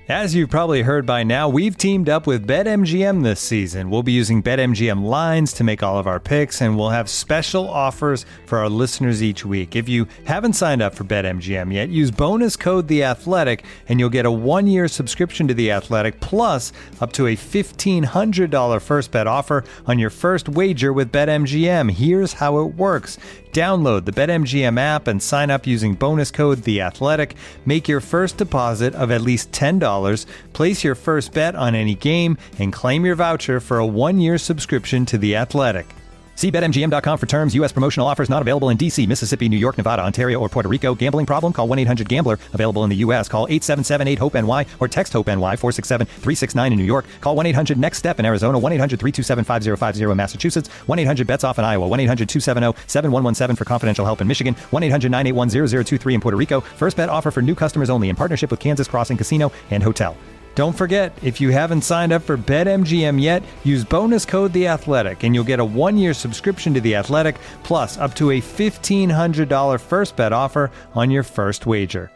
As you've probably heard by now, we've teamed up with BetMGM this season. We'll be using BetMGM lines to make all of our picks, and we'll have special offers for our listeners each week. If you haven't signed up for BetMGM yet, use bonus code The Athletic, and you'll get a 1-year subscription to The Athletic, plus up to a $1,500 first bet offer on your first wager with BetMGM. Here's how it works. Download the BetMGM app and sign up using bonus code The Athletic. Make your first deposit of at least $10. Place your first bet on any game and claim your voucher for a 1-year subscription to The Athletic. See BetMGM.com for terms. U.S. promotional offers not available in D.C., Mississippi, New York, Nevada, Ontario, or Puerto Rico. Gambling problem? Call 1-800-GAMBLER. Available in the U.S. Call 877-8-HOPE-NY or text HOPE-NY 467-369 in New York. Call 1-800-NEXT-STEP in Arizona. 1-800-327-5050 in Massachusetts. 1-800-BETS-OFF in Iowa. 1-800-270-7117 for confidential help in Michigan. 1-800-981-0023 in Puerto Rico. First bet offer for new customers only in partnership with Kansas Crossing Casino and Hotel. Don't forget, if you haven't signed up for BetMGM yet, use bonus code The Athletic, and you'll get a 1-year subscription to The Athletic, plus up to a $1,500 first bet offer on your first wager.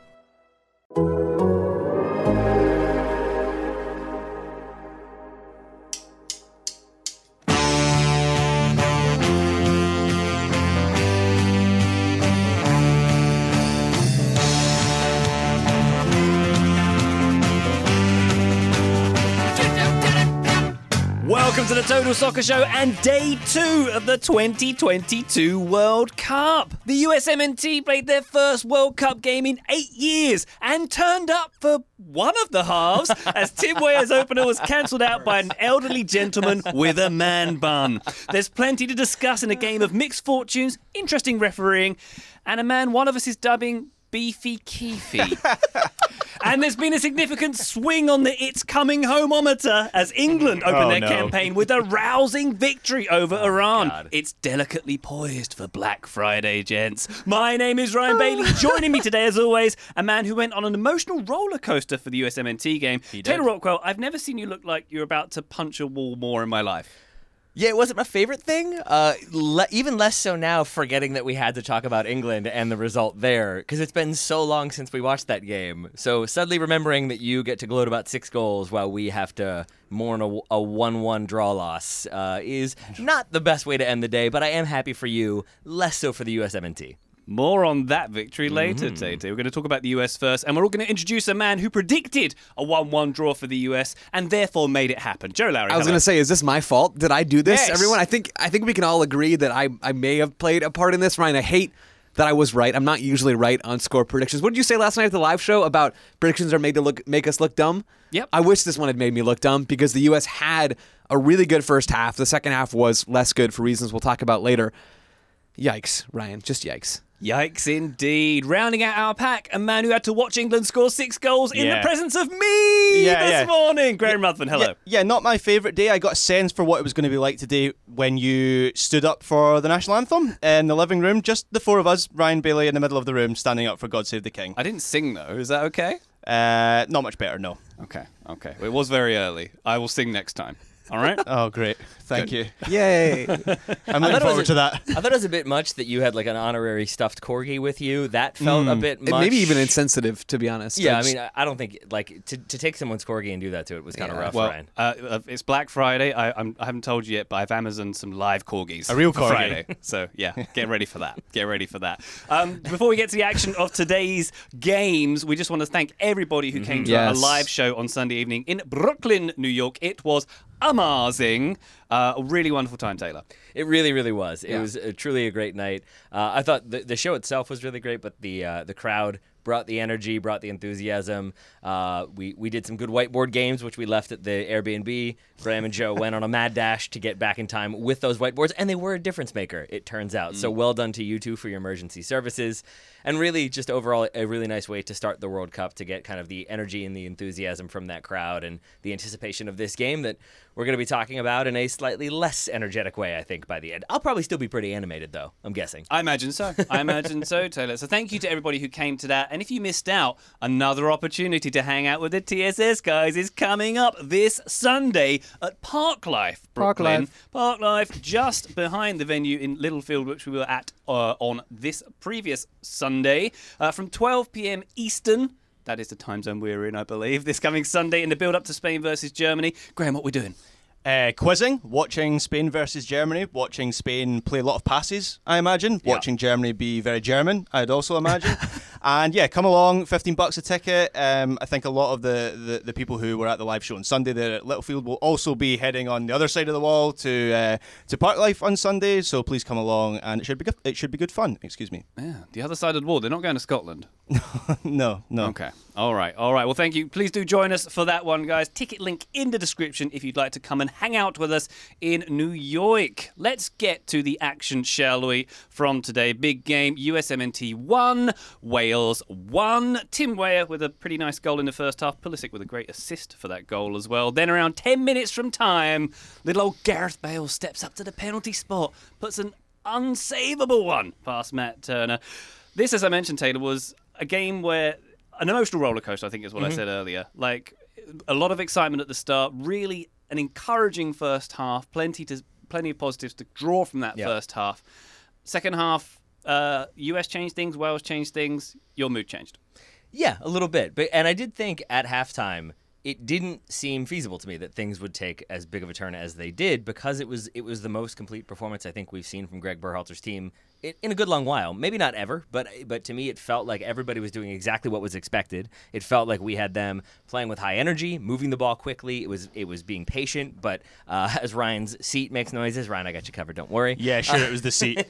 Welcome to the Total Soccer Show and day 2 of the 2022 World Cup. The USMNT played their first World Cup game in 8 years and turned up for one of the halves as Tim Weah's opener was cancelled out by an elderly gentleman with a man bun. There's plenty to discuss in a game of mixed fortunes, interesting refereeing, and a man one of us is dubbing Beefy Keefy. And there's been a significant swing on the It's Coming Home-ometer as England open their campaign with a rousing victory over Iran. God. It's delicately poised for Black Friday, gents. My name is Ryan Bailey. Joining me today, as always, a man who went on an emotional roller coaster for the USMNT game. Taylor Rockwell, I've never seen you look like you're about to punch a wall more in my life. Yeah, it wasn't my favorite thing. Even less so now, forgetting that we had to talk about England and the result there, because it's been so long since we watched that game. So suddenly remembering that you get to gloat about 6 goals while we have to mourn a 1-1 draw loss is not the best way to end the day, but I am happy for you, less so for the USMNT. More on that victory later, Tate. We're going to talk about the US first, and we're all going to introduce a man who predicted a 1-1 draw for the US and therefore made it happen. Joe Lowry. I was going to say, is this my fault? Did I do this? Yes. Everyone, I think we can all agree that I may have played a part in this. Ryan, I hate that I was right. I'm not usually right on score predictions. What did you say last night at the live show about predictions are made to make us look dumb? Yep. I wish this one had made me look dumb because the US had a really good first half. The second half was less good for reasons we'll talk about later. Yikes, Ryan. Just yikes. Yikes indeed. Rounding out our pack, a man who had to watch England score 6 goals in the presence of me this morning. Graham Ruthven, hello. Yeah, not my favourite day. I got a sense for what it was going to be like today when you stood up for the national anthem in the living room. Just the 4 of us, Ryan Bailey in the middle of the room, standing up for God Save the King. I didn't sing though, is that okay? Not much better, no. Okay. It was very early. I will sing next time. All right? Oh, great. Thank you. Yay. I'm looking forward to that. I thought it was a bit much that you had like an honorary stuffed corgi with you. That felt a bit much. Maybe even insensitive, to be honest. Yeah, I mean, I don't think, like, to take someone's corgi and do that to it was kind of rough, well, Ryan. It's Black Friday. I haven't told you yet, but I've Amazoned some live corgis. A real for corgi. Friday. So, yeah, get ready for that. Before we get to the action of today's games, we just want to thank everybody who came to our live show on Sunday evening in Brooklyn, New York. It was amazing. A really wonderful time, Taylor. It really, really was. It was truly a great night. I thought the show itself was really great, but the crowd brought the energy, brought the enthusiasm. We did some good whiteboard games, which we left at the Airbnb. Graham and Joe went on a mad dash to get back in time with those whiteboards, and they were a difference maker, it turns out. So well done to you two for your emergency services. And really, just overall, a really nice way to start the World Cup, to get kind of the energy and the enthusiasm from that crowd and the anticipation of this game that we're going to be talking about in a slightly less energetic way, I think, by the end. I'll probably still be pretty animated, though, I'm guessing. I imagine so, Taylor. So thank you to everybody who came to that. And if you missed out, another opportunity to hang out with the TSS guys is coming up this Sunday at Parklife, Brooklyn. Parklife, just behind the venue in Littlefield, which we were at on this previous Sunday. From 12 p.m. Eastern, That is the time zone we're in, I believe. This coming Sunday in the build-up to Spain versus Germany. Graham, what are we doing? Quizzing, watching Spain versus Germany, watching Spain play a lot of passes, I imagine. Watching Germany be very German, I'd also imagine. And yeah, come along, $15 a ticket. I think a lot of the people who were at the live show on Sunday there at Littlefield will also be heading on the other side of the wall to Parklife on Sunday. So please come along, and it should be good fun. Excuse me. Yeah, the other side of the wall. They're not going to Scotland. No. Okay. All right. Well, thank you. Please do join us for that one, guys. Ticket link in the description if you'd like to come and hang out with us in New York. Let's get to the action, shall we, from today. Big game. USMNT 1, Wales 1. Tim Weah with a pretty nice goal in the first half. Pulisic with a great assist for that goal as well. Then around 10 minutes from time, little old Gareth Bale steps up to the penalty spot, puts an unsavable one past Matt Turner. This, as I mentioned, Taylor, was a game where an emotional roller coaster, I think is what I said earlier. Like, a lot of excitement at the start, really an encouraging first half, plenty of positives to draw from that first half. Second half, US changed things, Wales changed things, your mood changed. Yeah, a little bit. And I did think at halftime, it didn't seem feasible to me that things would take as big of a turn as they did, because it was the most complete performance I think we've seen from Greg Berhalter's team in a good long while. Maybe not ever, but to me it felt like everybody was doing exactly what was expected. It felt like we had them playing with high energy, moving the ball quickly. It was being patient, but as Ryan's seat makes noises, Ryan, I got you covered, don't worry. Yeah, sure, it was the seat.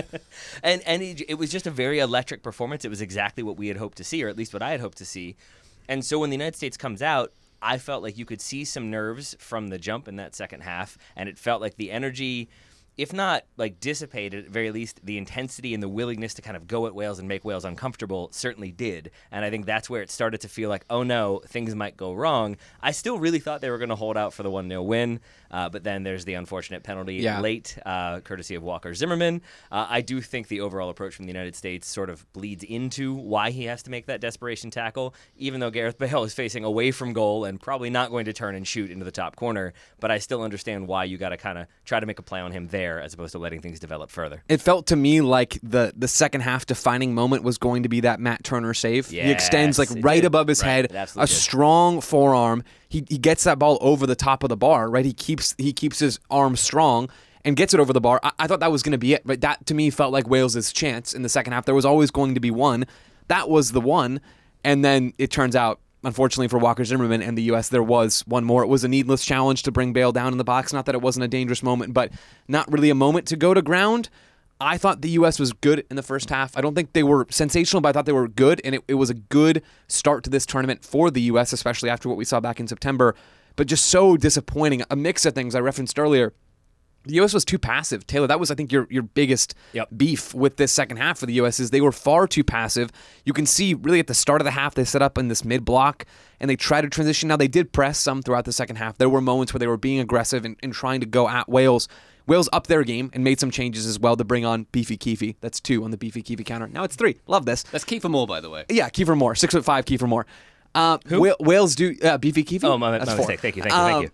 and it was just a very electric performance. It was exactly what we had hoped to see, or at least what I had hoped to see. And so when the United States comes out, I felt like you could see some nerves from the jump in that second half, and it felt like the energy, if not like dissipated, at very least the intensity and the willingness to kind of go at Wales and make Wales uncomfortable certainly did. And I think that's where it started to feel like, oh no, things might go wrong. I still really thought they were going to hold out for the 1-0 win, but then there's the unfortunate penalty late, courtesy of Walker Zimmerman. I do think the overall approach from the United States sort of bleeds into why he has to make that desperation tackle, even though Gareth Bale is facing away from goal and probably not going to turn and shoot into the top corner. But I still understand why you got to kind of try to make a play on him there, as opposed to letting things develop further. It felt to me like the second half defining moment was going to be that Matt Turner save. Yes, he extends like right above his head, a strong forearm. He gets that ball over the top of the bar, right? He keeps his arm strong and gets it over the bar. I thought that was going to be it, but that to me felt like Wales' chance in the second half. There was always going to be one. That was the one, and then it turns out, unfortunately for Walker Zimmerman and the U.S., there was one more. It was a needless challenge to bring Bale down in the box. Not that it wasn't a dangerous moment, but not really a moment to go to ground. I thought the U.S. was good in the first half. I don't think they were sensational, but I thought they were good, and it was a good start to this tournament for the U.S., especially after what we saw back in September. But just so disappointing. A mix of things I referenced earlier. The U.S. was too passive. Taylor, that was, I think, your biggest beef with this second half for the U.S. is they were far too passive. You can see really at the start of the half, they set up in this mid-block, and they tried to transition. Now, they did press some throughout the second half. There were moments where they were being aggressive and trying to go at Wales. Wales upped their game and made some changes as well to bring on Beefy Keefe. That's 2 on the Beefy Keefe counter. Now it's 3. Love this. That's Kiefer Moore, by the way. Yeah, Kiefer Moore. 6'5" Kiefer Moore. Who? Wales do... Beefy Keefe? Oh, my mistake. Thank you.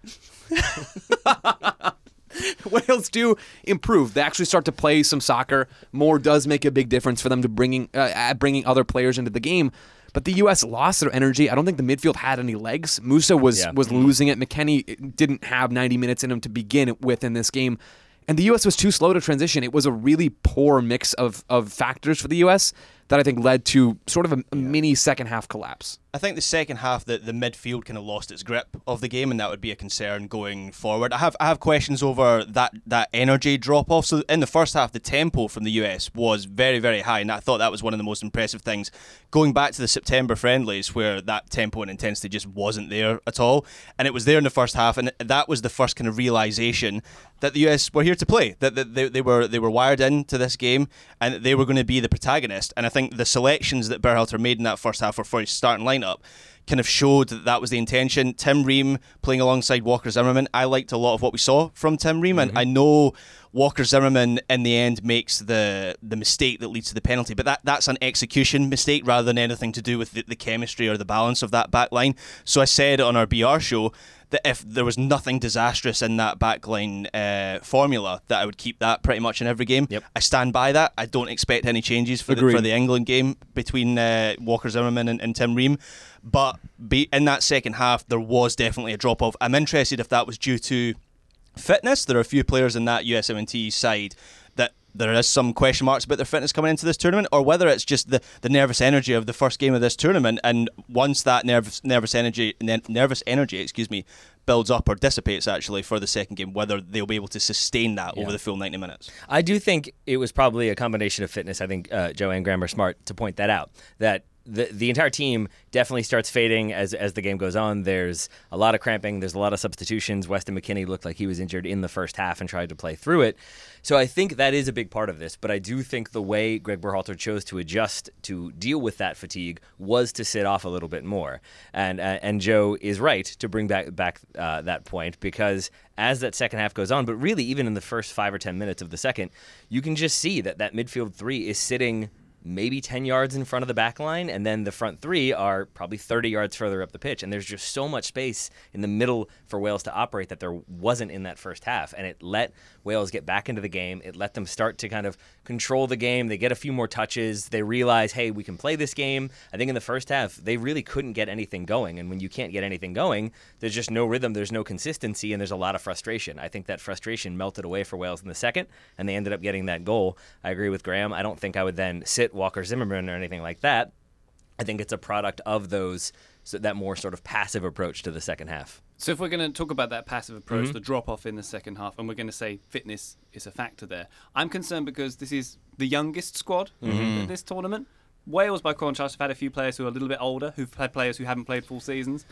Wales do improve. They actually start to play some soccer. Moore does make a big difference for them to bringing other players into the game. But the U.S. lost their energy. I don't think the midfield had any legs. Musa was losing it. McKennie didn't have 90 minutes in him to begin with in this game. And the U.S. was too slow to transition. It was a really poor mix of factors for the U.S. that I think led to sort of a mini second half collapse. I think the second half, the midfield kind of lost its grip of the game, and that would be a concern going forward. I have questions over that energy drop off. So in the first half, the tempo from the US was very, very high, and I thought that was one of the most impressive things. Going back to the September friendlies, where that tempo and intensity just wasn't there at all, and it was there in the first half, and that was the first kind of realization that the US were here to play, that they were wired into this game, and that they were going to be the protagonist. And I think the selections that Berhalter made in that first half for his starting lineup kind of showed that was the intention. Tim Ream playing alongside Walker Zimmerman. I liked a lot of what we saw from Tim Ream, and I know Walker Zimmerman in the end makes the mistake that leads to the penalty, but that's an execution mistake rather than anything to do with the chemistry or the balance of that back line. So I said on our BR show that if there was nothing disastrous in that backline formula, that I would keep that pretty much in every game. I stand by that. I don't expect any changes for the England game between Walker Zimmerman and Tim Ream. But in that second half, there was definitely a drop-off. I'm interested if that was due to fitness. There are a few players in that USMNT side that there is some question marks about their fitness coming into this tournament, or whether it's just the nervous energy of the first game of this tournament, and once that nervous energy builds up or dissipates actually for the second game, whether they'll be able to sustain that over the full 90 minutes. I do think it was probably a combination of fitness. I think Joe and Graham are smart to point that out, that the entire team definitely starts fading as the game goes on. There's a lot of cramping. There's a lot of substitutions. Weston McKennie looked like he was injured in the first half and tried to play through it. So I think that is a big part of this. But I do think the way Greg Berhalter chose to adjust to deal with that fatigue was to sit off a little bit more. And Joe is right to bring back that point, because as that second half goes on, but really even in the first 5 or 10 minutes of the second, you can just see that midfield three is sitting maybe 10 yards in front of the back line, and then the front three are probably 30 yards further up the pitch. And there's just so much space in the middle for Wales to operate that there wasn't in that first half. And it let Wales get back into the game. It let them start to kind of control the game. They get a few more touches. They realize, hey, we can play this game. I think in the first half, they really couldn't get anything going. And when you can't get anything going, there's just no rhythm, there's no consistency, and there's a lot of frustration. I think that frustration melted away for Wales in the second, and they ended up getting that goal. I agree with Graham. I don't think I would then sit Walker Zimmerman or anything like that. I think it's a product of that more sort of passive approach to the second half. So if we're going to talk about that passive approach, the drop-off in the second half, and we're going to say fitness is a factor there, I'm concerned because this is the youngest squad in this tournament. Wales, by contrast, have had a few players who are a little bit older, who've had players who haven't played full seasons.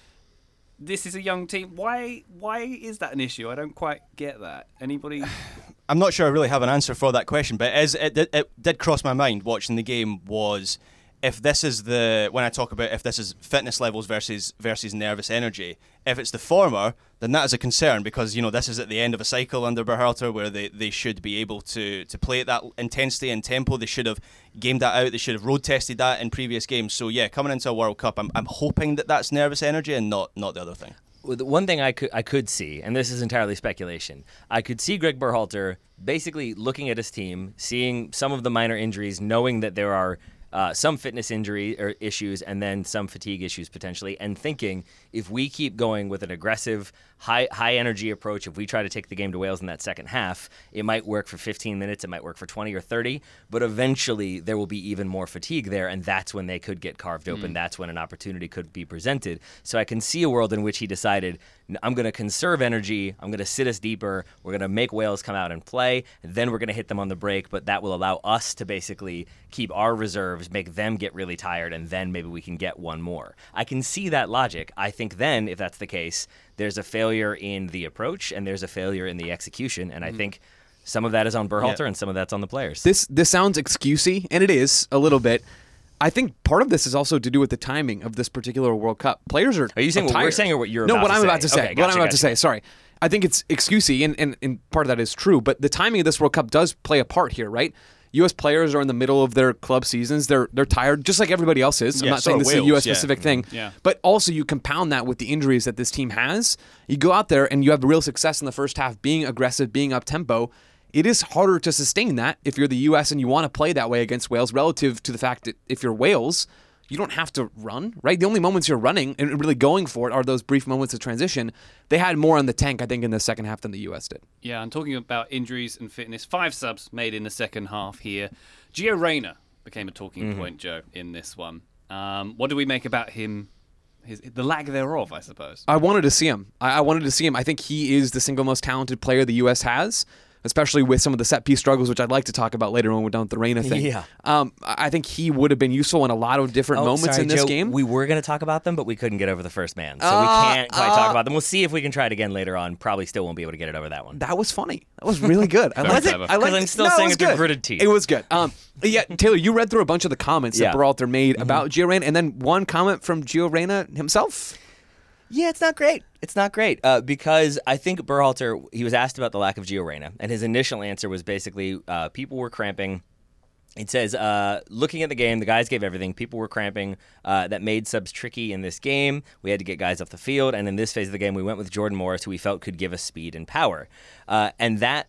This is a young team. Why is that an issue? I don't quite get that. Anybody? I'm not sure I really have an answer for that question, but it did cross my mind watching the game was, if this is when I talk about if this is fitness levels versus nervous energy, if it's the former, then that is a concern, because this is at the end of a cycle under Berhalter where they should be able to play at that intensity and tempo. They should have gamed that out. They should have road tested that in previous games. So yeah, coming into a World Cup, I'm hoping that that's nervous energy and not the other thing. One thing I could see, and this is entirely speculation, I could see Greg Berhalter basically looking at his team, seeing some of the minor injuries, knowing that there are some fitness injury or issues and then some fatigue issues potentially, and thinking, if we keep going with an aggressive, high energy approach, if we try to take the game to Wales in that second half, it might work for 15 minutes, it might work for 20 or 30, but eventually there will be even more fatigue there, and that's when they could get carved open. That's when an opportunity could be presented. So I can see a world in which he decided, I'm going to conserve energy, I'm going to sit us deeper, we're going to make Wales come out and play, and then we're going to hit them on the break, but that will allow us to basically keep our reserves, make them get really tired, and then maybe we can get one more. I can see that logic. I think then, if that's the case, there's a failure in the approach and there's a failure in the execution, and I think some of that is on Berhalter and some of that's on the players. This sounds excusey, and it is a little bit. I think part of this is also to do with the timing of this particular World Cup. Players are you saying tired. what we're saying or what you're about to say? No, what I'm about to say. Okay, gotcha, what I'm about to say. Sorry. I think it's excusey, and part of that is true, but the timing of this World Cup does play a part here, right? U.S. players are in the middle of their club seasons. They're tired, just like everybody else is. I'm not saying this is a U.S.-specific thing. Yeah. But also you compound that with the injuries that this team has. You go out there and you have real success in the first half, being aggressive, being up-tempo. It is harder to sustain that if you're the U.S. and you want to play that way against Wales, relative to the fact that if you're Wales, you don't have to run, right? The only moments you're running and really going for it are those brief moments of transition. They had more on the tank, I think, in the second half than the U.S. did. Yeah, and talking about injuries and fitness, 5 subs made in the second half here. Gio Reyna became a talking point, Joe, in this one. What do we make about him? The lack thereof, I suppose. I wanted to see him. I wanted to see him. I think he is the single most talented player the U.S. has, especially with some of the set-piece struggles, which I'd like to talk about later when we're done with the Reyna thing. Yeah. I think he would have been useful in a lot of different moments in this Joe, game. We were going to talk about them, but we couldn't get over the first man. So we can't quite talk about them. We'll see if we can try it again later on. Probably still won't be able to get it over that one. That was funny. That was really good. I liked it. Because I'm still saying it through gritted teeth. It was good. Yeah, Taylor, you read through a bunch of the comments that Berhalter made about Gio Reyna, and then one comment from Gio Reyna himself. Yeah, it's not great. It's not great because I think Berhalter, he was asked about the lack of Gio Reyna, and his initial answer was basically people were cramping. It says, looking at the game, the guys gave everything. People were cramping. That made subs tricky in this game. We had to get guys off the field, and in this phase of the game, we went with Jordan Morris, who we felt could give us speed and power. And that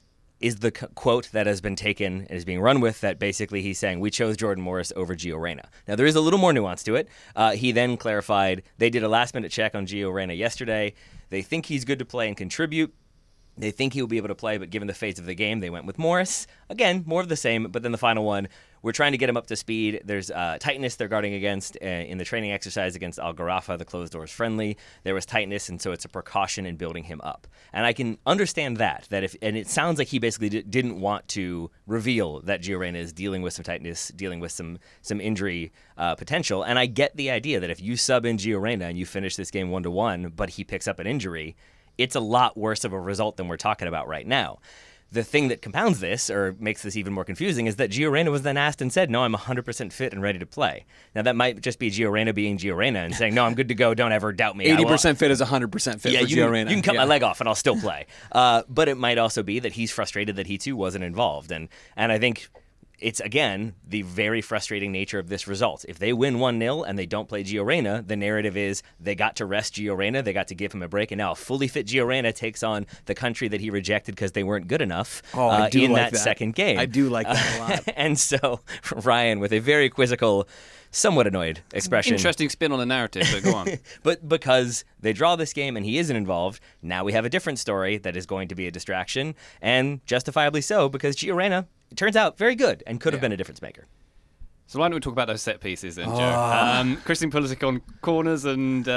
is the quote that has been taken and is being run with, that basically he's saying, we chose Jordan Morris over Gio Reyna. Now, there is a little more nuance to it. He then clarified they did a last-minute check on Gio Reyna yesterday. They think he's good to play and contribute. They think he will be able to play, but given the phase of the game, they went with Morris. Again, more of the same, but then the final one, we're trying to get him up to speed. There's tightness they're guarding against in the training exercise against Al Gharafa, the closed doors friendly. There was tightness, and so it's a precaution in building him up. And I can understand that and it sounds like he basically didn't want to reveal that Gio Reyna is dealing with some tightness, dealing with some injury potential. And I get the idea that if you sub in Gio Reyna and you finish this game 1-1, but he picks up an injury, it's a lot worse of a result than we're talking about right now. The thing that compounds this, or makes this even more confusing, is that Gio Reyna was then asked and said, no, I'm 100% fit and ready to play. Now, that might just be Gio Reyna being Gio Reyna and saying, no, I'm good to go, don't ever doubt me. 80% fit is 100% fit for Gio Reyna. You can cut my leg off and I'll still play. But it might also be that he's frustrated that he, too, wasn't involved. And I think it's, again, the very frustrating nature of this result. If they win 1-0 and they don't play Gio Reyna, the narrative is they got to rest Gio Reyna, they got to give him a break, and now a fully fit Gio Reyna takes on the country that he rejected because they weren't good enough in that second game. I do like that a lot. And so Ryan, with a very quizzical, somewhat annoyed expression. Interesting spin on the narrative, but go on. But because they draw this game and he isn't involved, now we have a different story that is going to be a distraction, and justifiably so, because Gio Reyna, it turns out, very good and could have been a difference maker. So why don't we talk about those set pieces then, Joe? Christian Pulisic on corners and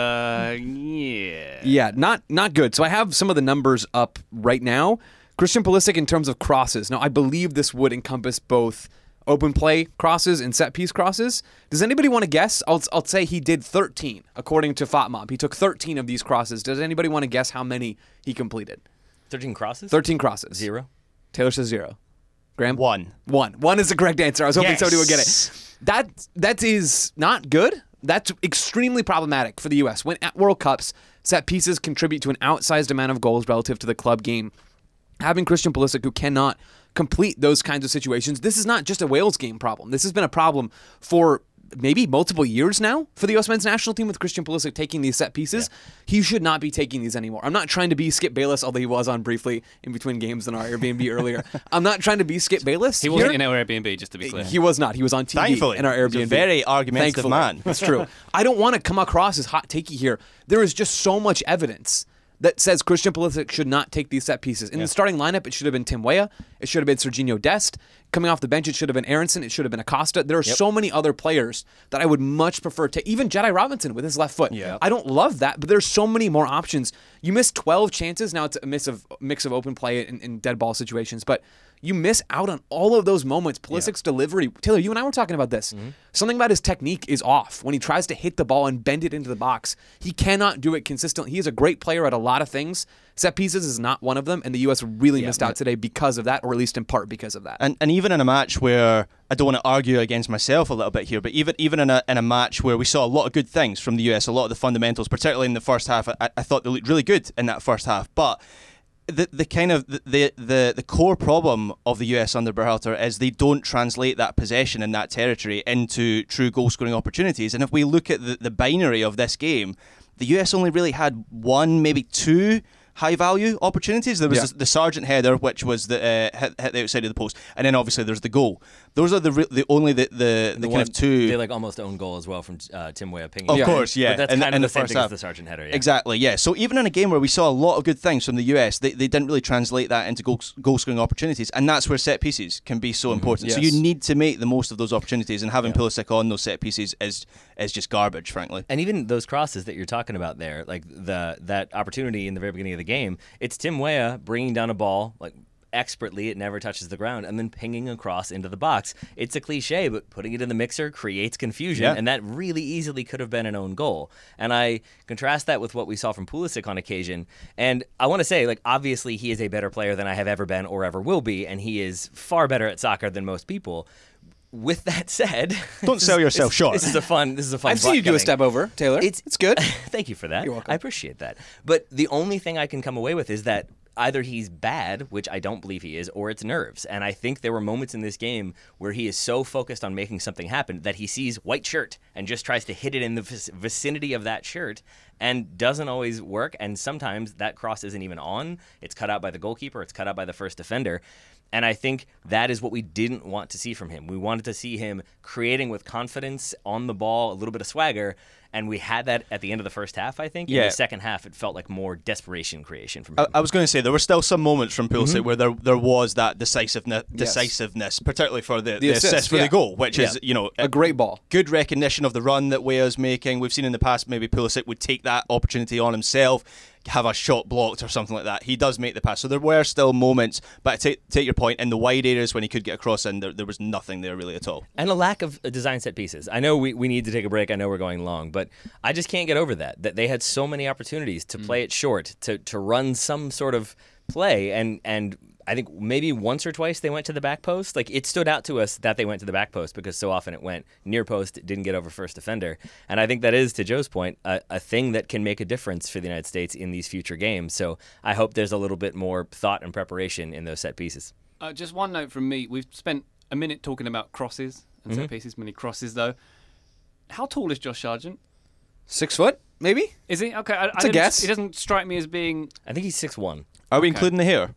Yeah, not good. So I have some of the numbers up right now. Christian Pulisic in terms of crosses. Now, I believe this would encompass both open play crosses and set piece crosses. Does anybody want to guess? I'll say he did 13, according to FOTMob. He took 13 of these crosses. Does anybody want to guess how many he completed? 13 crosses? 13 crosses. 0. Taylor says 0. Graham? 1. 1 is the correct answer. I was hoping somebody would get it. That is not good. That's extremely problematic for the U.S. When at World Cups, set pieces contribute to an outsized amount of goals relative to the club game. Having Christian Pulisic, who cannot complete those kinds of situations, this is not just a Wales game problem. This has been a problem for maybe multiple years now for the U.S. men's national team with Christian Pulisic taking these set pieces. Yeah. He should not be taking these anymore. I'm not trying to be Skip Bayless, although he was on briefly in between games in our Airbnb earlier. I'm not trying to be Skip Bayless. He wasn't in our Airbnb, just to be clear. He was not. He was on TV. Thankfully, in our Airbnb. He's a very argumentative man. That's true. I don't want to come across as hot takey here. There is just so much evidence that says Christian Pulisic should not take these set pieces. In the starting lineup, it should have been Tim Weah. It should have been Serginho Dest. Coming off the bench, it should have been Aronson. It should have been Acosta. There are so many other players that I would much prefer to. Even Jedi Robinson with his left foot. Yeah. I don't love that, but there's so many more options. You missed 12 chances. Now it's a mix of open play and dead ball situations, but you miss out on all of those moments. Pulisic's delivery. Taylor, you and I were talking about this. Mm-hmm. Something about his technique is off. When he tries to hit the ball and bend it into the box, he cannot do it consistently. He is a great player at a lot of things. Set pieces is not one of them, and the U.S. really missed out today because of that, or at least in part because of that. And even in a match where, I don't want to argue against myself a little bit here, but even in a match where we saw a lot of good things from the U.S., a lot of the fundamentals, particularly in the first half, I thought they looked really good in that first half. But the core problem of the US under Berhalter is they don't translate that possession in that territory into true goal scoring opportunities. And if we look at the binary of this game, the US only really had 1, maybe 2 high-value opportunities. There was the Sargent header, which was the hit the outside of the post, and then obviously there's the goal. Those are the only kind of two. They like almost own goal as well from Tim Weah pinging. Of course, yeah. But that's kind of the same thing as the Sargent header. Yeah. Exactly, yeah. So even in a game where we saw a lot of good things from the US, they didn't really translate that into goal scoring opportunities, and that's where set pieces can be so important. Yes. So you need to make the most of those opportunities, and having Pulisic on those set pieces is just garbage, frankly. And even those crosses that you're talking about there, like that opportunity in the very beginning of the game, it's Tim Weah bringing down a ball like expertly, it never touches the ground, and then pinging across into the box. It's a cliche, but putting it in the mixer creates confusion, and that really easily could have been an own goal. And I contrast that with what we saw from Pulisic on occasion, and I want to say, like, obviously he is a better player than I have ever been or ever will be, and he is far better at soccer than most people. With that said, don't sell yourself short. This is a fun. I've seen you do a step over, Taylor. It's good. Thank you for that. You're welcome. I appreciate that. But the only thing I can come away with is that either he's bad, which I don't believe he is, or it's nerves. And I think there were moments in this game where he is so focused on making something happen that he sees white shirt and just tries to hit it in the vicinity of that shirt and doesn't always work. And sometimes that cross isn't even on. It's cut out by the goalkeeper. It's cut out by the first defender. And I think that is what we didn't want to see from him. We wanted to see him creating with confidence on the ball, a little bit of swagger. And we had that at the end of the first half, I think. In the second half, it felt like more desperation creation from him. I was going to say, there were still some moments from Pulisic where there was that decisiveness, particularly for the assist for the goal, which is, a great ball. Good recognition of the run that Weah's making. We've seen in the past maybe Pulisic would take that opportunity on himself, have a shot blocked or something like that. He does make the pass. So there were still moments, but I take your point, in the wide areas when he could get across in, there was nothing there really at all. And a lack of design set pieces. I know we need to take a break. I know we're going long, but I just can't get over that they had so many opportunities to play it short, to run some sort of play, and I think maybe once or twice they went to the back post. Like, it stood out to us that they went to the back post because so often it went near post, it didn't get over first defender. And I think that is, to Joe's point, a thing that can make a difference for the United States in these future games. So I hope there's a little bit more thought and preparation in those set pieces. Just one note from me. We've spent a minute talking about crosses and set pieces, many crosses though. How tall is Josh Sargent? 6 foot, maybe? Is he? Okay, it's a guess. He doesn't strike me as being... I think he's 6'1". Are we including the hair?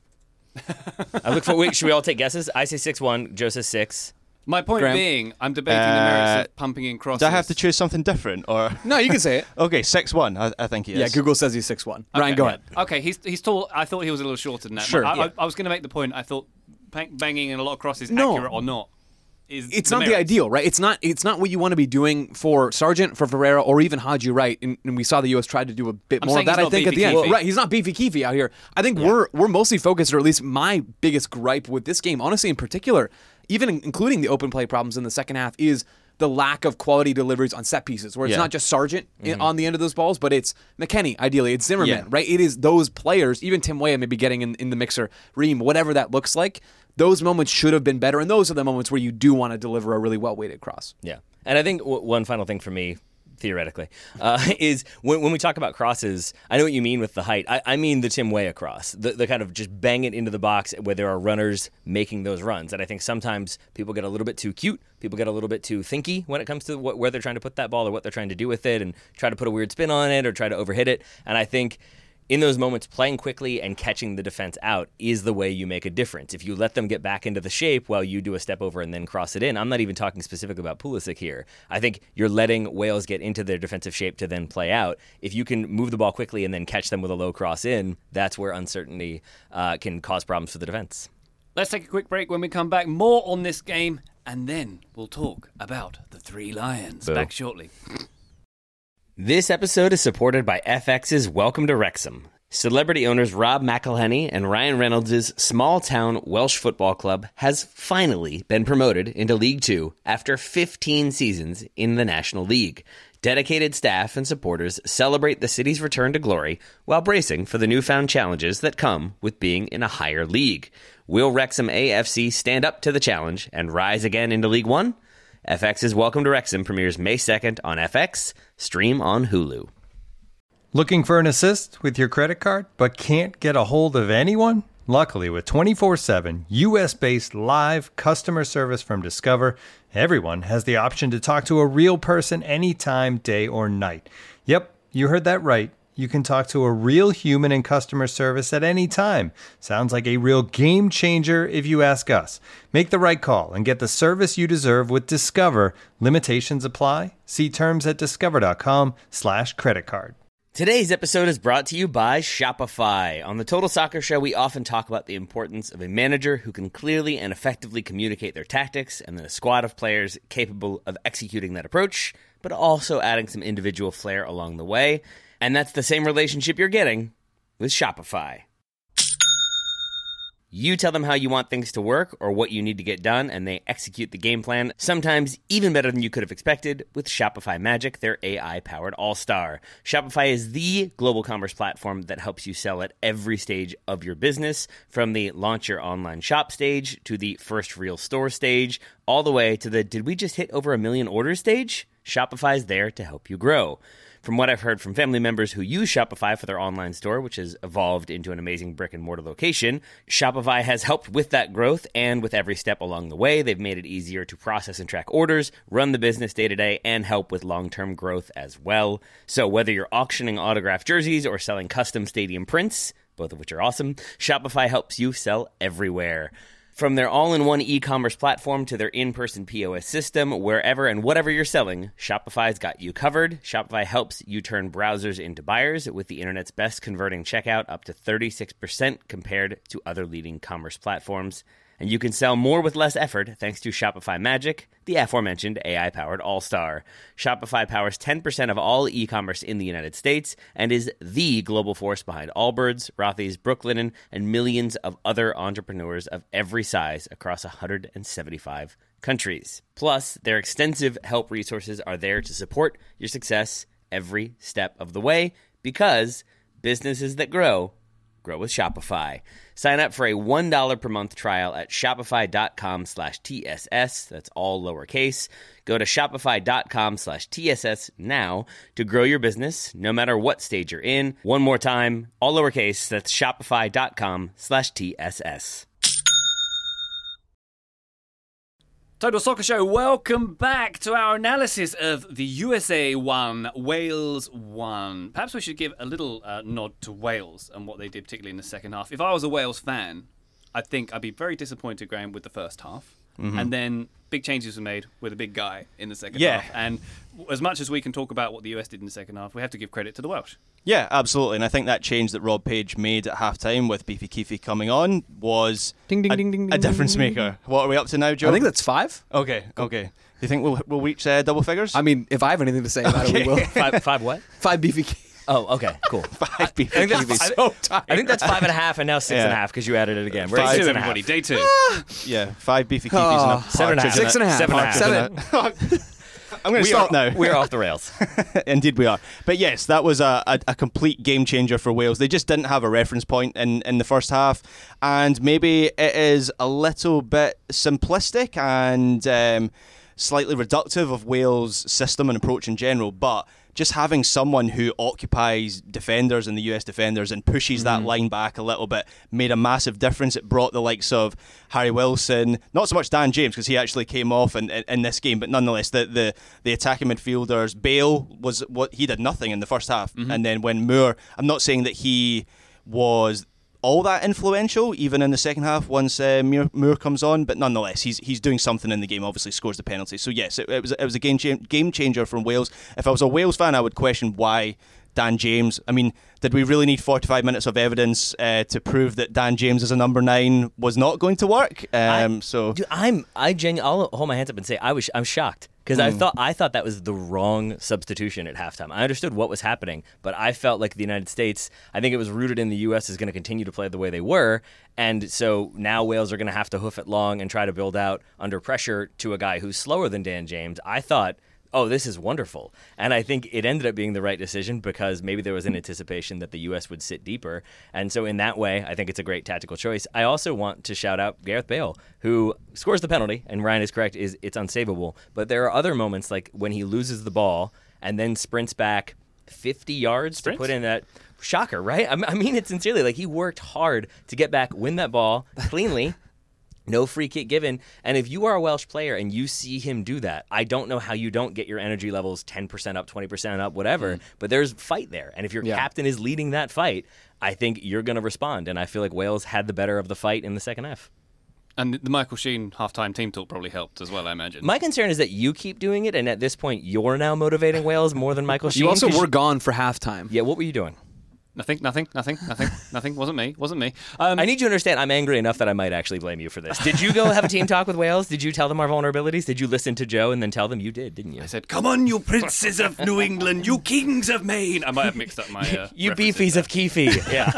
Should we all take guesses? I say 6'1", Joe says 6. My point being, I'm debating the merits of pumping in crosses. Do I have to choose something different? Or No, you can say it. Okay, 6'1", I think he is. Yeah, Google says he's 6'1". Ryan, go ahead. Okay, he's tall. I thought he was a little shorter than that. Sure. I was going to make the point, I thought banging in a lot of crosses, accurate or not, it's not the ideal, right? It's not what you want to be doing for Sargent, for Ferreira, or even Haji Wright. And we saw the U.S. tried to do a bit more of that, I think, at the end. Right, he's not beefy Keefy out here. I think we're mostly focused, or at least my biggest gripe with this game, honestly, in particular, even including the open play problems in the second half, is the lack of quality deliveries on set pieces, where it's not just Sargent on the end of those balls, but it's McKennie, ideally, it's Zimmerman, right? It is those players, even Tim Weah maybe getting in the mixer, Ream, whatever that looks like. Those moments should have been better, and those are the moments where you do want to deliver a really well-weighted cross. Yeah, and I think one final thing for me, theoretically, is when we talk about crosses, I know what you mean with the height. I mean the Tim Weah cross, the kind of just bang it into the box where there are runners making those runs. And I think sometimes people get a little bit too cute, people get a little bit too thinky when it comes to where they're trying to put that ball or what they're trying to do with it, and try to put a weird spin on it or try to overhit it. And I think in those moments, playing quickly and catching the defense out is the way you make a difference. If you let them get back into the shape while you do a step over and then cross it in, I'm not even talking specifically about Pulisic here. I think you're letting Wales get into their defensive shape to then play out. If you can move the ball quickly and then catch them with a low cross in, that's where uncertainty can cause problems for the defense. Let's take a quick break. When we come back, more on this game, and then we'll talk about the Three Lions. Boo. Back shortly. This episode is supported by FX's Welcome to Wrexham. Celebrity owners Rob McElhenney and Ryan Reynolds' small-town Welsh football club has finally been promoted into League Two after 15 seasons in the National League. Dedicated staff and supporters celebrate the city's return to glory while bracing for the newfound challenges that come with being in a higher league. Will Wrexham AFC stand up to the challenge and rise again into League One? FX's Welcome to Wrexham premieres May 2nd on FX, stream on Hulu. Looking for an assist with your credit card, but can't get a hold of anyone? Luckily, with 24/7 US-based live customer service from Discover, everyone has the option to talk to a real person anytime, day or night. Yep, you heard that right. You can talk to a real human in customer service at any time. Sounds like a real game changer if you ask us. Make the right call and get the service you deserve with Discover. Limitations apply. See terms at discover.com/creditcard. Today's episode is brought to you by Shopify. On the Total Soccer Show, we often talk about the importance of a manager who can clearly and effectively communicate their tactics, and then a squad of players capable of executing that approach, but also adding some individual flair along the way. And that's the same relationship you're getting with Shopify. You tell them how you want things to work or what you need to get done, and they execute the game plan, sometimes even better than you could have expected, with Shopify Magic, their AI-powered all-star. Shopify is the global commerce platform that helps you sell at every stage of your business, from the launch your online shop stage to the first real store stage, all the way to the did we just hit over 1 million orders stage? Shopify's there to help you grow. From what I've heard from family members who use Shopify for their online store, which has evolved into an amazing brick-and-mortar location, Shopify has helped with that growth, and with every step along the way, they've made it easier to process and track orders, run the business day-to-day, and help with long-term growth as well. So whether you're auctioning autographed jerseys or selling custom stadium prints, both of which are awesome, Shopify helps you sell everywhere. From their all-in-one e-commerce platform to their in-person POS system, wherever and whatever you're selling, Shopify's got you covered. Shopify helps you turn browsers into buyers with the internet's best converting checkout, up to 36% compared to other leading commerce platforms. And you can sell more with less effort thanks to Shopify Magic, the aforementioned AI-powered all-star. Shopify powers 10% of all e-commerce in the United States and is the global force behind Allbirds, Rothy's, Brooklinen, and millions of other entrepreneurs of every size across 175 countries. Plus, their extensive help resources are there to support your success every step of the way, because businesses that grow with Shopify. Sign up for a $1 per month trial at shopify.com/TSS. That's all lowercase. Go to shopify.com/TSS now to grow your business, no matter what stage you're in. One more time, all lowercase. That's shopify.com/TSS. Total Soccer Show, welcome back to our analysis of the USA 1, Wales 1. Perhaps we should give a little nod to Wales and what they did, particularly in the second half. If I was a Wales fan, I think I'd be very disappointed, Graham, with the first half. Mm-hmm. And then big changes were made with a big guy in the second half. And as much as we can talk about what the US did in the second half, we have to give credit to the Welsh. Yeah, absolutely. And I think that change that Rob Page made at halftime with Beefy Keefy coming on was a difference maker. What are we up to now, Joe? I think that's 5. Okay. Do you think we'll reach double figures? I mean, if I have anything to say about it, we will. Five what? 5 Beefy Keefy. Oh, okay, cool. 5 Beefy Keefy. I think that's 5.5 and now 6.5 because you added it again. We're Day 6.5. two, everybody. Day 2. Yeah, 5 Beefy Keefys and a 7.5. 6.5. I'm going to stop now. We're off the rails. Indeed we are. But yes, that was a complete game changer for Wales. They just didn't have a reference point in the first half, and maybe it is a little bit simplistic and slightly reductive of Wales' system and approach in general, but just having someone who occupies defenders and the US defenders and pushes that line back a little bit made a massive difference. It brought the likes of Harry Wilson, not so much Dan James because he actually came off in this game, but nonetheless the attacking midfielders. Bale he did nothing in the first half, and then when Moore, I'm not saying that he was all that influential even in the second half once Moore comes on, but nonetheless he's doing something in the game. Obviously scores the penalty, so yes, it was a game changer from Wales. If I was a Wales fan, I would question why Dan James. I mean, did we really need 45 minutes of evidence to prove that Dan James as a number 9 was not going to work? I'll hold my hands up and say I'm shocked. Because I thought that was the wrong substitution at halftime. I understood what was happening, but I felt like the United States, I think it was rooted in the U.S. is going to continue to play the way they were, and so now Wales are going to have to hoof it long and try to build out under pressure to a guy who's slower than Dan James. I thought, oh, this is wonderful. And I think it ended up being the right decision because maybe there was an anticipation that the U.S. would sit deeper. And so in that way, I think it's a great tactical choice. I also want to shout out Gareth Bale, who scores the penalty, and Ryan is correct, it's unsavable. But there are other moments like when he loses the ball and then sprints back 50 yards to put in that shocker, right? I mean it sincerely. Like, he worked hard to get back, win that ball cleanly. No free kick given. And if you are a Welsh player and you see him do that, I don't know how you don't get your energy levels 10% up, 20% up, whatever. But there's fight there. And if your captain is leading that fight, I think you're going to respond. And I feel like Wales had the better of the fight in the second half. And the Michael Sheen halftime team talk probably helped as well, I imagine. My concern is that you keep doing it, and at this point, you're now motivating Wales more than Michael Sheen. You also were gone for halftime. Yeah, what were you doing? Nothing. Wasn't me. I need you to understand, I'm angry enough that I might actually blame you for this. Did you go have a team talk with Wales? Did you tell them our vulnerabilities? Did you listen to Joe and then tell them? You did, didn't you? I said, come on, you princes of New England, you kings of Maine. I might have mixed up my you beefies of Keefe. Yeah.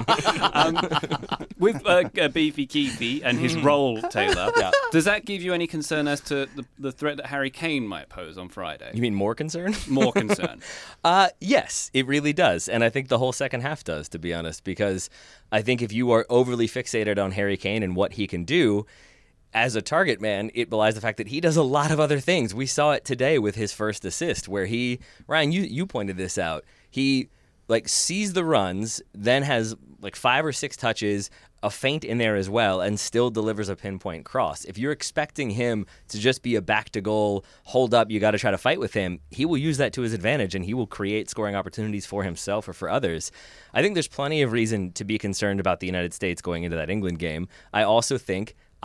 With Beefy Keefe and his role, Taylor, does that give you any concern as to the threat that Harry Kane might pose on Friday? You mean more concern? More concern. Yes, it really does. And I think the whole second half does, to be honest, because I think if you are overly fixated on Harry Kane and what he can do as a target man, it belies the fact that he does a lot of other things. We saw it today with his first assist where Ryan, you pointed this out. He sees the runs, then has 5 or 6 touches, a feint in there as well, and still delivers a pinpoint cross. If you're expecting him to just be a back to goal, hold up, you got to try to fight with him, he will use that to his advantage and he will create scoring opportunities for himself or for others. I think there's plenty of reason to be concerned about the United States going into that England game. I also think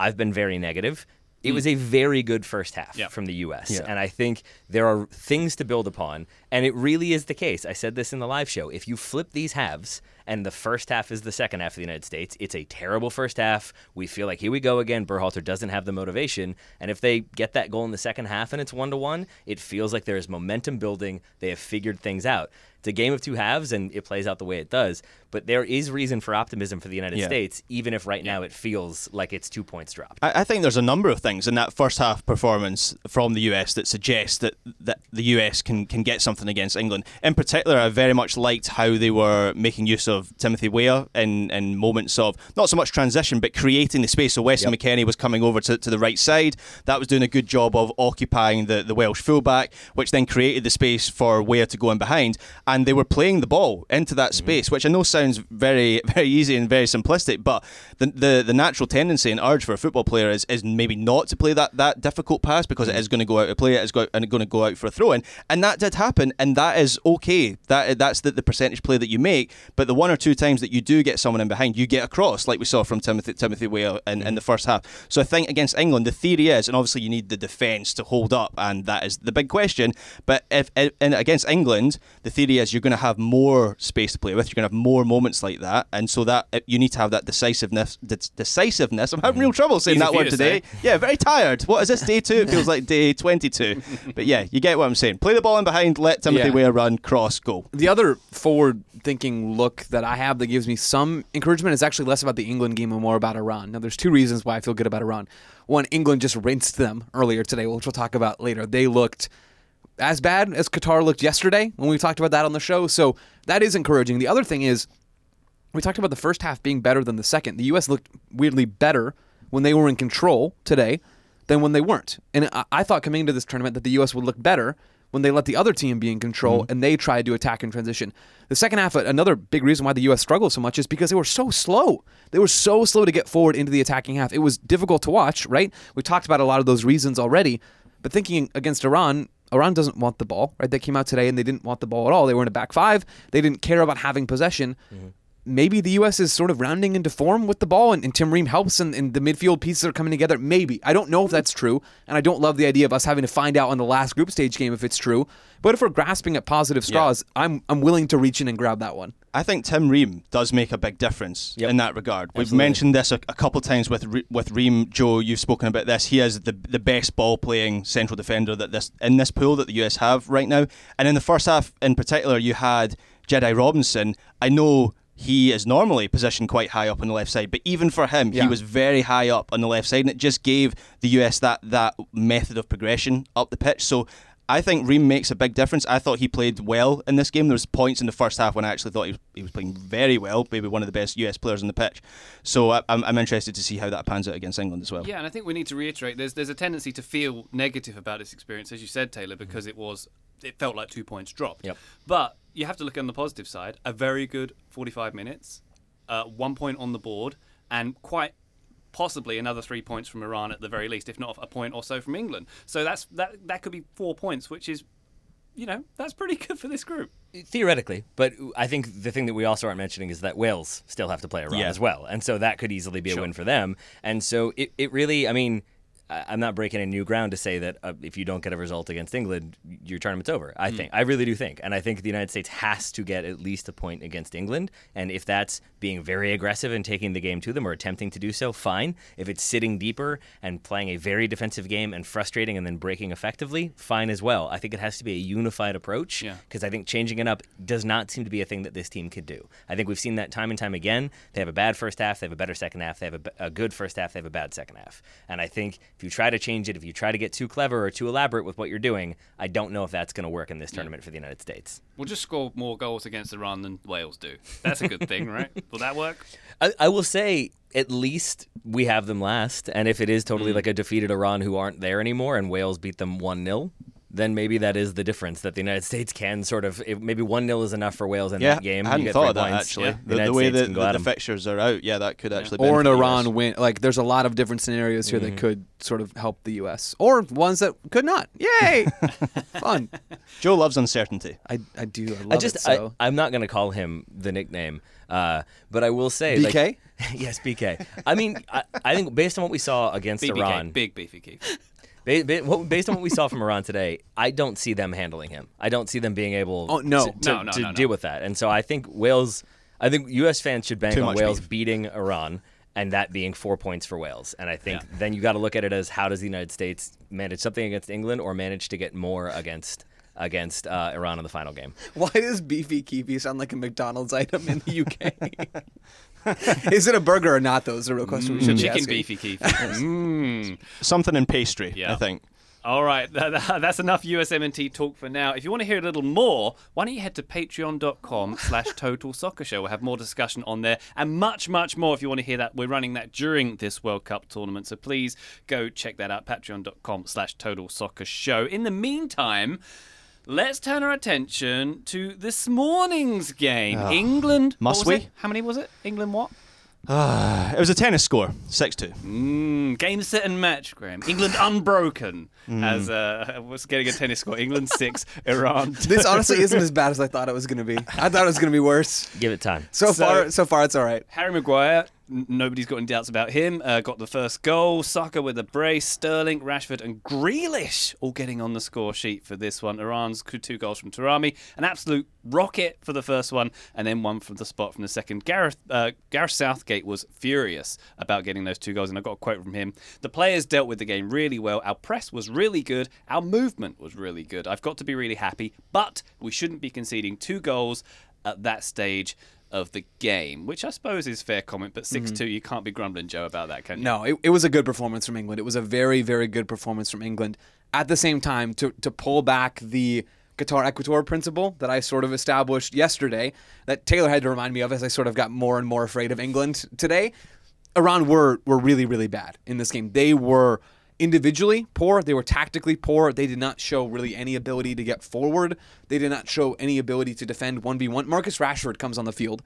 I've been very negative. It was a very good first half from the U.S., and I think there are things to build upon, and it really is the case. I said this in the live show. If you flip these halves, and the first half is the second half of the United States, it's a terrible first half. We feel like, here we go again. Berhalter doesn't have the motivation, and if they get that goal in the second half and it's 1-1, it feels like there is momentum building. They have figured things out. It's a game of two halves, and it plays out the way it does. But there is reason for optimism for the United States, even if right now it feels like it's 2 points dropped. I think there's a number of things in that first half performance from the US that suggests that the US can get something against England. In particular, I very much liked how they were making use of Timothy Weah in moments of not so much transition, but creating the space. So Wesley McKennie was coming over to the right side. That was doing a good job of occupying the Welsh fullback, which then created the space for Weah to go in behind. And they were playing the ball into that space, which I know sounds very, very easy and very simplistic, but the natural tendency and urge for a football player is maybe not to play that difficult pass, because it is going to go out of play, it's going to go out for a throw-in. And that did happen, and that is okay. That's the percentage play that you make, but the one or two times that you do get someone in behind, you get across, like we saw from Timothy Weah in the first half. So I think against England, the theory is, and obviously you need the defence to hold up, and that is the big question, but if against England, the theory is you're going to have more space to play with, you're going to have more moments like that, and so that you need to have that decisiveness. I'm having real trouble saying that word today. Yeah, very tired. What is this, day 2? It feels like day 22. But yeah, you get what I'm saying. Play the ball in behind, let Timothy Weah run, cross, goal. The other forward-thinking look that I have that gives me some encouragement is actually less about the England game and more about Iran. Now, there's two reasons why I feel good about Iran. One, England just rinsed them earlier today, which we'll talk about later. They looked as bad as Qatar looked yesterday when we talked about that on the show, so that is encouraging. The other thing is, we talked about the first half being better than the second. The U.S. looked weirdly better when they were in control today than when they weren't. And I thought coming into this tournament that the U.S. would look better when they let the other team be in control and they tried to attack in transition. The second half, another big reason why the U.S. struggled so much is because they were so slow. They were so slow to get forward into the attacking half. It was difficult to watch, right? We talked about a lot of those reasons already, but thinking against Iran doesn't want the ball, right? They came out today and they didn't want the ball at all. They were in a back five. They didn't care about having possession. Maybe the U.S. is sort of rounding into form with the ball, and Tim Ream helps, and the midfield pieces are coming together. Maybe. I don't know if that's true, and I don't love the idea of us having to find out on the last group stage game if it's true. But if we're grasping at positive straws, I'm willing to reach in and grab that one. I think Tim Ream does make a big difference in that regard. We've mentioned this a couple times with Ream. Joe, you've spoken about this. He is the best ball-playing central defender in this pool that the US have right now. And in the first half in particular, you had Jedi Robinson. I know he is normally positioned quite high up on the left side, but even for him, he was very high up on the left side, and it just gave the US that method of progression up the pitch. So I think Ream makes a big difference. I thought he played well in this game. There was points in the first half when I actually thought he was playing very well, maybe one of the best US players on the pitch. So I'm interested to see how that pans out against England as well. Yeah, and I think we need to reiterate, there's a tendency to feel negative about this experience, as you said, Taylor, because it felt like 2 points dropped. But you have to look on the positive side. A very good 45 minutes, 1 point on the board, and quite possibly another 3 points from Iran at the very least, if not a point or so from England. So that could be 4 points, which is, that's pretty good for this group. Theoretically, but I think the thing that we also aren't mentioning is that Wales still have to play Iran as well, and so that could easily be a win for them. And so it really, I'm not breaking any new ground to say that if you don't get a result against England, your tournament's over. I really do think. And I think the United States has to get at least a point against England. And if that's being very aggressive and taking the game to them or attempting to do so, fine. If it's sitting deeper and playing a very defensive game and frustrating and then breaking effectively, fine as well. I think it has to be a unified approach because I think changing it up does not seem to be a thing that this team could do. I think we've seen that time and time again. They have a bad first half. They have a better second half. They have a good first half. They have a bad second half. And I think if you try to change it, if you try to get too clever or too elaborate with what you're doing, I don't know if that's going to work in this tournament for the United States. We'll just score more goals against Iran than Wales do. That's a good thing, right? Will that work? I will say at least we have them last, and if it is totally like a defeated Iran who aren't there anymore and Wales beat them 1-0, then maybe that is the difference, that the United States can sort of, maybe 1-0 is enough for Wales in that game. I hadn't thought of that, actually. The way that the fixtures are out, that could actually be. Or an Iran win. Like, there's a lot of different scenarios here that could sort of help the U.S. Or ones that could not. Yay! Fun. Joe loves uncertainty. I do. I love it so. I'm not going to call him the nickname, but I will say... BK? Yes, BK. I mean, I think based on what we saw against BBK, Iran... Big beefy Keith. Based on what we saw from Iran today, I don't see them handling him. I don't see them being able to deal with that. And so I think U.S. fans should bank on Wales beating Iran and that being 4 points for Wales. And I think then you got to look at it as, how does the United States manage something against England or manage to get more against Iran in the final game? Why does beefy keefy sound like a McDonald's item in the UK? Is it a burger or not, though, is the real question we should be asking. Chicken beefy keefy. Something in pastry, I think. All right, that's enough USMNT talk for now. If you want to hear a little more, why don't you head to patreon.com/Total Soccer Show. We'll have more discussion on there and much, much more if you want to hear that. We're running that during this World Cup tournament, so please go check that out, patreon.com/Total Soccer Show. In the meantime, let's turn our attention to this morning's game. England. Must we? How many was it? England what? It was a tennis score, 6-2. Game, set, and match, Graham. England unbroken as was getting a tennis score. England 6, Iran 2. This honestly isn't as bad as I thought it was going to be. I thought it was going to be worse. Give it time. So far, it's all right. Harry Maguire, nobody's got any doubts about him. Got the first goal. Saka with a brace. Sterling, Rashford, and Grealish all getting on the score sheet for this one. Iran's 2 goals from Tarami. An absolute rocket for the first one, and then one from the spot from the second. Gareth Southgate was furious about getting those 2 goals, and I got a quote from him. The players dealt with the game really well. Our press was really good. Our movement was really good. I've got to be really happy, but we shouldn't be conceding 2 goals at that stage of the game, which I suppose is fair comment, but 6-2, you can't be grumbling, Joe, about that, can you? No, it was a good performance from England. It was a very, very good performance from England. At the same time, to pull back the Qatar-Equator principle that I sort of established yesterday, that Taylor had to remind me of as I sort of got more and more afraid of England today, Iran were really, really bad in this game. They were individually poor. They were tactically poor. They did not show really any ability to get forward. They did not show any ability to defend 1v1. Marcus Rashford comes on the field,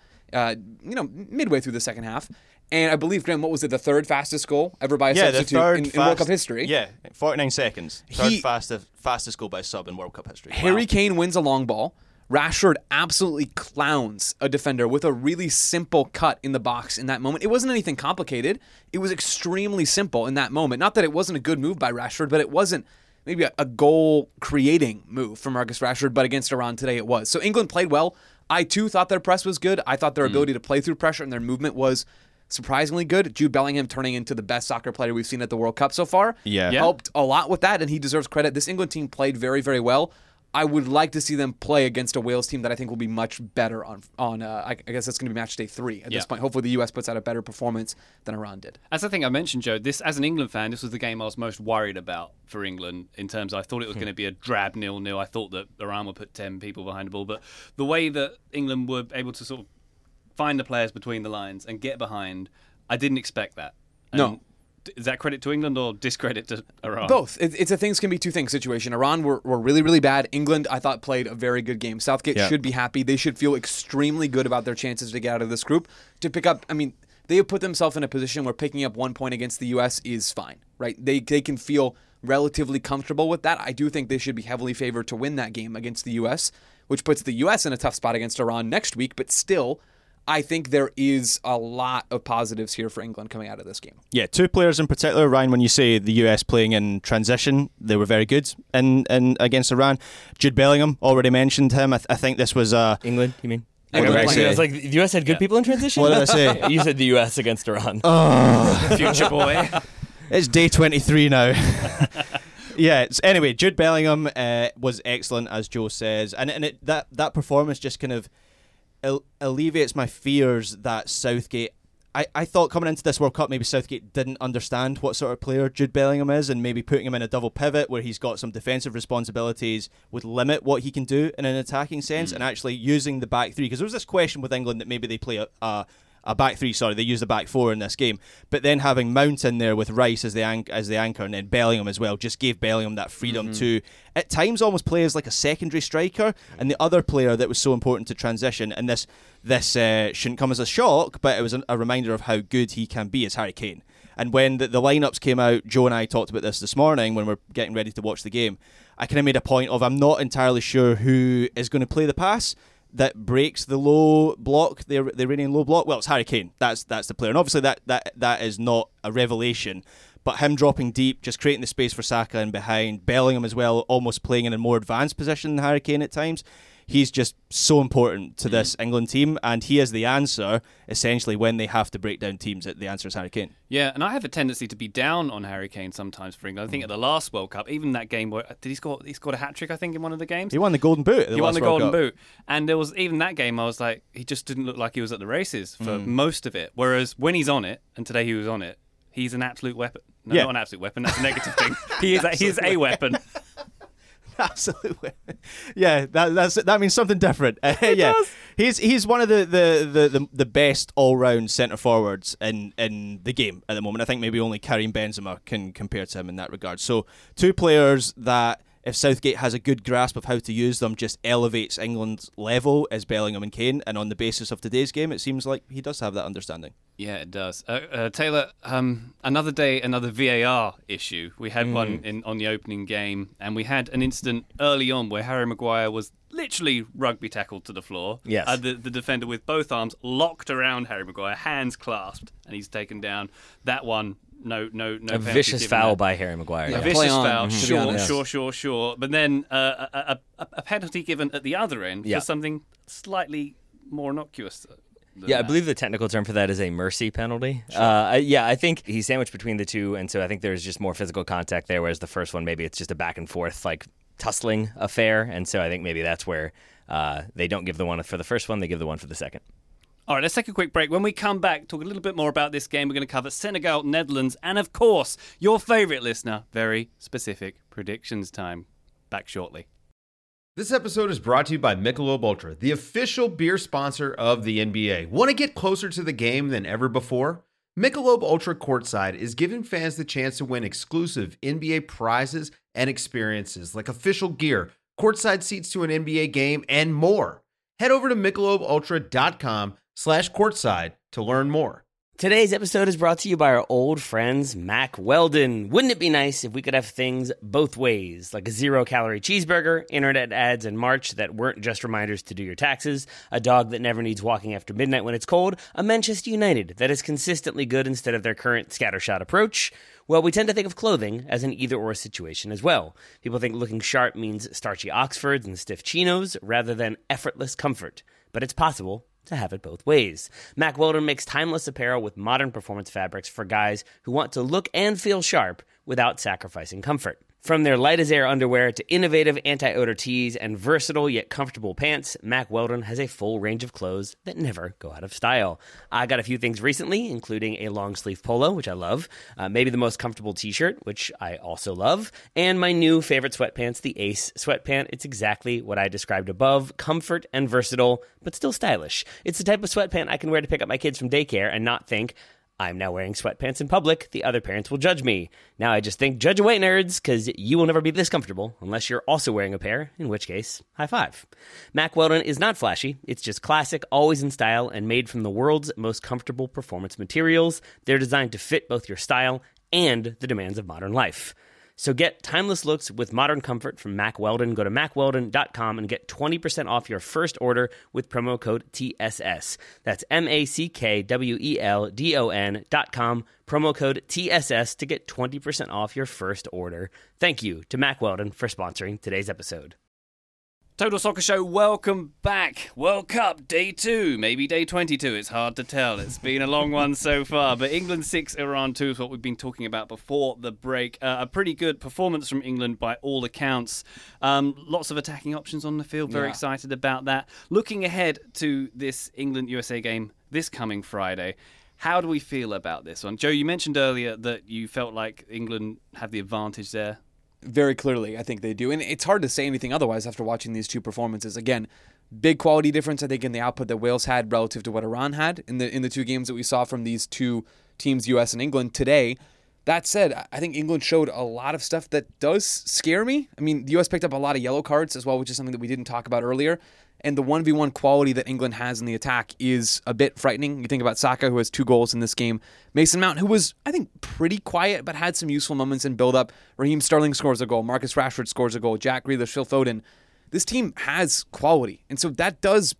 midway through the second half. And I believe, Graham, what was it, the third fastest goal ever by a substitute in World Cup history? Yeah, 49 seconds. Fastest goal by a sub in World Cup history. Harry Kane wins a long ball. Rashford absolutely clowns a defender with a really simple cut in the box in that moment. It wasn't anything complicated. It was extremely simple in that moment. Not that it wasn't a good move by Rashford, but it wasn't maybe a goal-creating move from Marcus Rashford, but against Iran today it was. So England played well. I, too, thought their press was good. I thought their ability to play through pressure and their movement was surprisingly good. Jude Bellingham turning into the best soccer player we've seen at the World Cup so far helped a lot with that, and he deserves credit. This England team played very, very well. I would like to see them play against a Wales team that I think will be much better on I guess that's going to be match day 3 at this point. Hopefully the U.S. puts out a better performance than Iran did. As I think I mentioned, Joe, this as an England fan, this was the game I was most worried about for England in terms of I thought it was going to be a drab 0-0. I thought that Iran would put 10 people behind the ball, but the way that England were able to sort of find the players between the lines and get behind, I didn't expect that. No. Is that credit to England or discredit to Iran? Both. It's a things can be two things situation. Iran were really, really bad. England, I thought, played a very good game. Southgate should be happy. They should feel extremely good about their chances to get out of this group. To pick up, they have put themselves in a position where picking up 1 point against the U.S. is fine, right? They can feel relatively comfortable with that. I do think they should be heavily favored to win that game against the U.S., which puts the U.S. in a tough spot against Iran next week, but still, I think there is a lot of positives here for England coming out of this game. Yeah, 2 players in particular, Ryan, when you say the US playing in transition, they were very good in against Iran. Jude Bellingham, already mentioned him. I think this was... England, you mean? I was like, the US had good people in transition? What did I say? You said the US against Iran. Oh. Future boy. It's day 23 now. Anyway, Jude Bellingham was excellent, as Joe says. And that performance just kind of alleviates my fears that Southgate... I thought coming into this World Cup, maybe Southgate didn't understand what sort of player Jude Bellingham is, and maybe putting him in a double pivot where he's got some defensive responsibilities would limit what he can do in an attacking sense, and actually using the back 3. Because there was this question with England that maybe they play a a back three. Sorry, they used a back four in this game. But then having Mount in there with Rice as the anchor, and then Bellingham as well, just gave Bellingham that freedom to, at times, almost play as like a secondary striker, and the other player that was so important to transition. And this shouldn't come as a shock, but it was a reminder of how good he can be as Harry Kane. And when the lineups came out, Joe and I talked about this morning when we're getting ready to watch the game. I kind of made a point of I'm not entirely sure who is going to play the pass that breaks the low block, the Iranian low block. Well, it's Harry Kane. That's the player. And obviously that is not a revelation. But him dropping deep, just creating the space for Saka and behind, Bellingham as well, almost playing in a more advanced position than Harry Kane at times. He's just so important to this England team, and he is the answer, essentially, when they have to break down teams. The answer is Harry Kane. Yeah, and I have a tendency to be down on Harry Kane sometimes for England. I think at the last World Cup, even that game where he scored a hat-trick, I think, in one of the games? He won the Golden Boot. He won the Golden Boot. And there was, even that game, I was like, he just didn't look like he was at the races for most of it. Whereas when he's on it, and today he was on it, he's an absolute weapon. No, not an absolute weapon, that's a negative thing. He is a weapon. Absolutely, yeah. That means something different. Yeah, he's one of the best all round centre forwards in the game at the moment. I think maybe only Karim Benzema can compare to him in that regard. So two players that, if Southgate has a good grasp of how to use them, just elevates England's level as Bellingham and Kane. And on the basis of today's game, it seems like he does have that understanding. Yeah, it does. Taylor, another day, another VAR issue. We had one on the opening game, and we had an incident early on where Harry Maguire was literally rugby tackled to the floor. Yes. The defender with both arms locked around Harry Maguire, hands clasped, and he's taken down. That one, no. A vicious foul by Harry Maguire. A vicious foul, sure. But then a penalty given at the other end for something slightly more innocuous. I believe the technical term for that is a mercy penalty. Sure. I think he's sandwiched between the two, and so I think there's just more physical contact there, whereas the first one, maybe it's just a back and forth, like, tussling affair, and so I think maybe that's where they don't give the one for the first one, they give the one for the second. All right, let's take a quick break. When we come back, talk a little bit more about this game. We're going to cover Senegal, Netherlands, and of course, your favourite listener, very specific predictions time. Back shortly. This episode is brought to you by Michelob Ultra, the official beer sponsor of the NBA. Want to get closer to the game than ever before? Michelob Ultra Courtside is giving fans the chance to win exclusive NBA prizes and experiences like official gear, courtside seats to an NBA game, and more. Head over to MichelobUltra.com/courtside to learn more. Today's episode is brought to you by our old friends, Mack Weldon. Wouldn't it be nice if we could have things both ways, like a 0-calorie cheeseburger, internet ads in March that weren't just reminders to do your taxes, a dog that never needs walking after midnight when it's cold, a Manchester United that is consistently good instead of their current scattershot approach? Well, we tend to think of clothing as an either-or situation as well. People think looking sharp means starchy Oxfords and stiff chinos rather than effortless comfort. But it's possible to have it both ways. Mack Weldon makes timeless apparel with modern performance fabrics for guys who want to look and feel sharp without sacrificing comfort. From their light-as-air underwear to innovative anti-odor tees and versatile yet comfortable pants, Mack Weldon has a full range of clothes that never go out of style. I got a few things recently, including a long-sleeve polo, which I love, maybe the most comfortable t-shirt, which I also love, and my new favorite sweatpants, the Ace sweatpant. It's exactly what I described above, comfort and versatile, but still stylish. It's the type of sweatpant I can wear to pick up my kids from daycare and not think, I'm now wearing sweatpants in public, the other parents will judge me. Now I just think, judge away, nerds, because you will never be this comfortable unless you're also wearing a pair, in which case, high five. Mack Weldon is not flashy. It's just classic, always in style, and made from the world's most comfortable performance materials. They're designed to fit both your style and the demands of modern life. So get timeless looks with modern comfort from Mack Weldon. Go to MackWeldon.com and get 20% off your first order with promo code TSS. That's MackWeldon.com, promo code TSS to get 20% off your first order. Thank you to Mack Weldon for sponsoring today's episode. Total Soccer Show, welcome back. World Cup, day 2, maybe day 22. It's hard to tell. It's been a long one so far. But England 6, Iran 2 is what we've been talking about before the break. A pretty good performance from England by all accounts. Lots of attacking options on the field. Very excited about that. Looking ahead to this England-USA game this coming Friday, how do we feel about this one? Joe, you mentioned earlier that you felt like England had the advantage there. Very clearly, I think they do. And it's hard to say anything otherwise after watching these two performances. Again, Big quality difference, I think, in the output that Wales had relative to what Iran had in the two games that we saw from these two teams, U.S. and England, today. That said, I think England showed a lot of stuff that does scare me. I mean, the U.S. picked up a lot of yellow cards as well, which is something that we didn't talk about earlier. And the 1v1 quality that England has in the attack is a bit frightening. You think about Saka, who has 2 goals in this game. Mason Mount, who was, I think, pretty quiet, but had some useful moments in build-up. Raheem Sterling scores a goal. Marcus Rashford scores a goal. Jack Grealish, Phil Foden. This team has quality. And so that does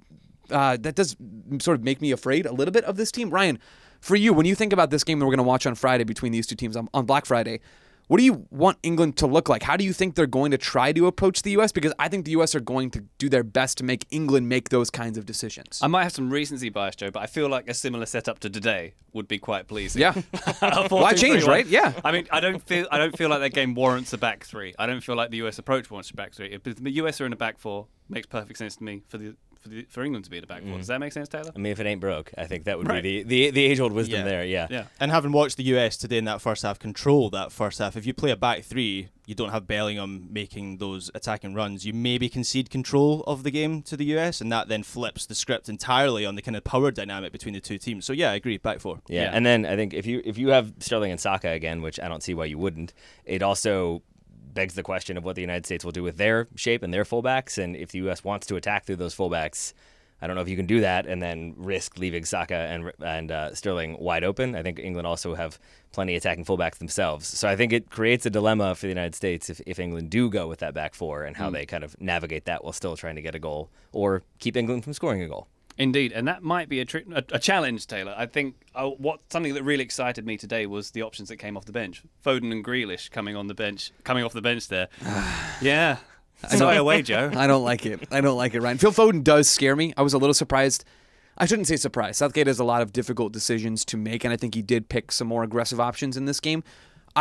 sort of make me afraid a little bit of this team. Ryan, for you, when you think about this game that we're going to watch on Friday between these two teams on Black Friday, what do you want England to look like? How do you think they're going to try to approach the U.S.? Because I think the U.S. are going to do their best to make England make those kinds of decisions. I might have some recency bias, Joe, but I feel like a similar setup to today would be quite pleasing. Yeah. Why change, right? Yeah. I mean, I don't feel like that game warrants a back three. I don't feel like the U.S. approach warrants a back three. If the U.S. are in a back four, makes perfect sense to me for England to be in a back four. Does that make sense, Taylor? I mean, if it ain't broke, I think that would be the age-old wisdom there, yeah. And having watched the US today in that first half, control that first half, if you play a back three, you don't have Bellingham making those attacking runs, you maybe concede control of the game to the US, and that then flips the script entirely on the kind of power dynamic between the two teams. So yeah, I agree, back four. Yeah, and then I think if you have Sterling and Saka again, which I don't see why you wouldn't, it also begs the question of what the United States will do with their shape and their fullbacks, and if the U.S. wants to attack through those fullbacks, I don't know if you can do that and then risk leaving Saka and Sterling wide open. I think England also have plenty of attacking fullbacks themselves. So I think it creates a dilemma for the United States if England do go with that back four and how they kind of navigate that while still trying to get a goal or keep England from scoring a goal. Indeed, and that might be a challenge, Taylor. I think something that really excited me today was the options that came off the bench. Foden and Grealish coming off the bench there. Yeah. Sigh away, Joe. I don't like it, Ryan. Phil Foden does scare me. I was a little surprised. I shouldn't say surprised. Southgate has a lot of difficult decisions to make, and I think he did pick some more aggressive options in this game.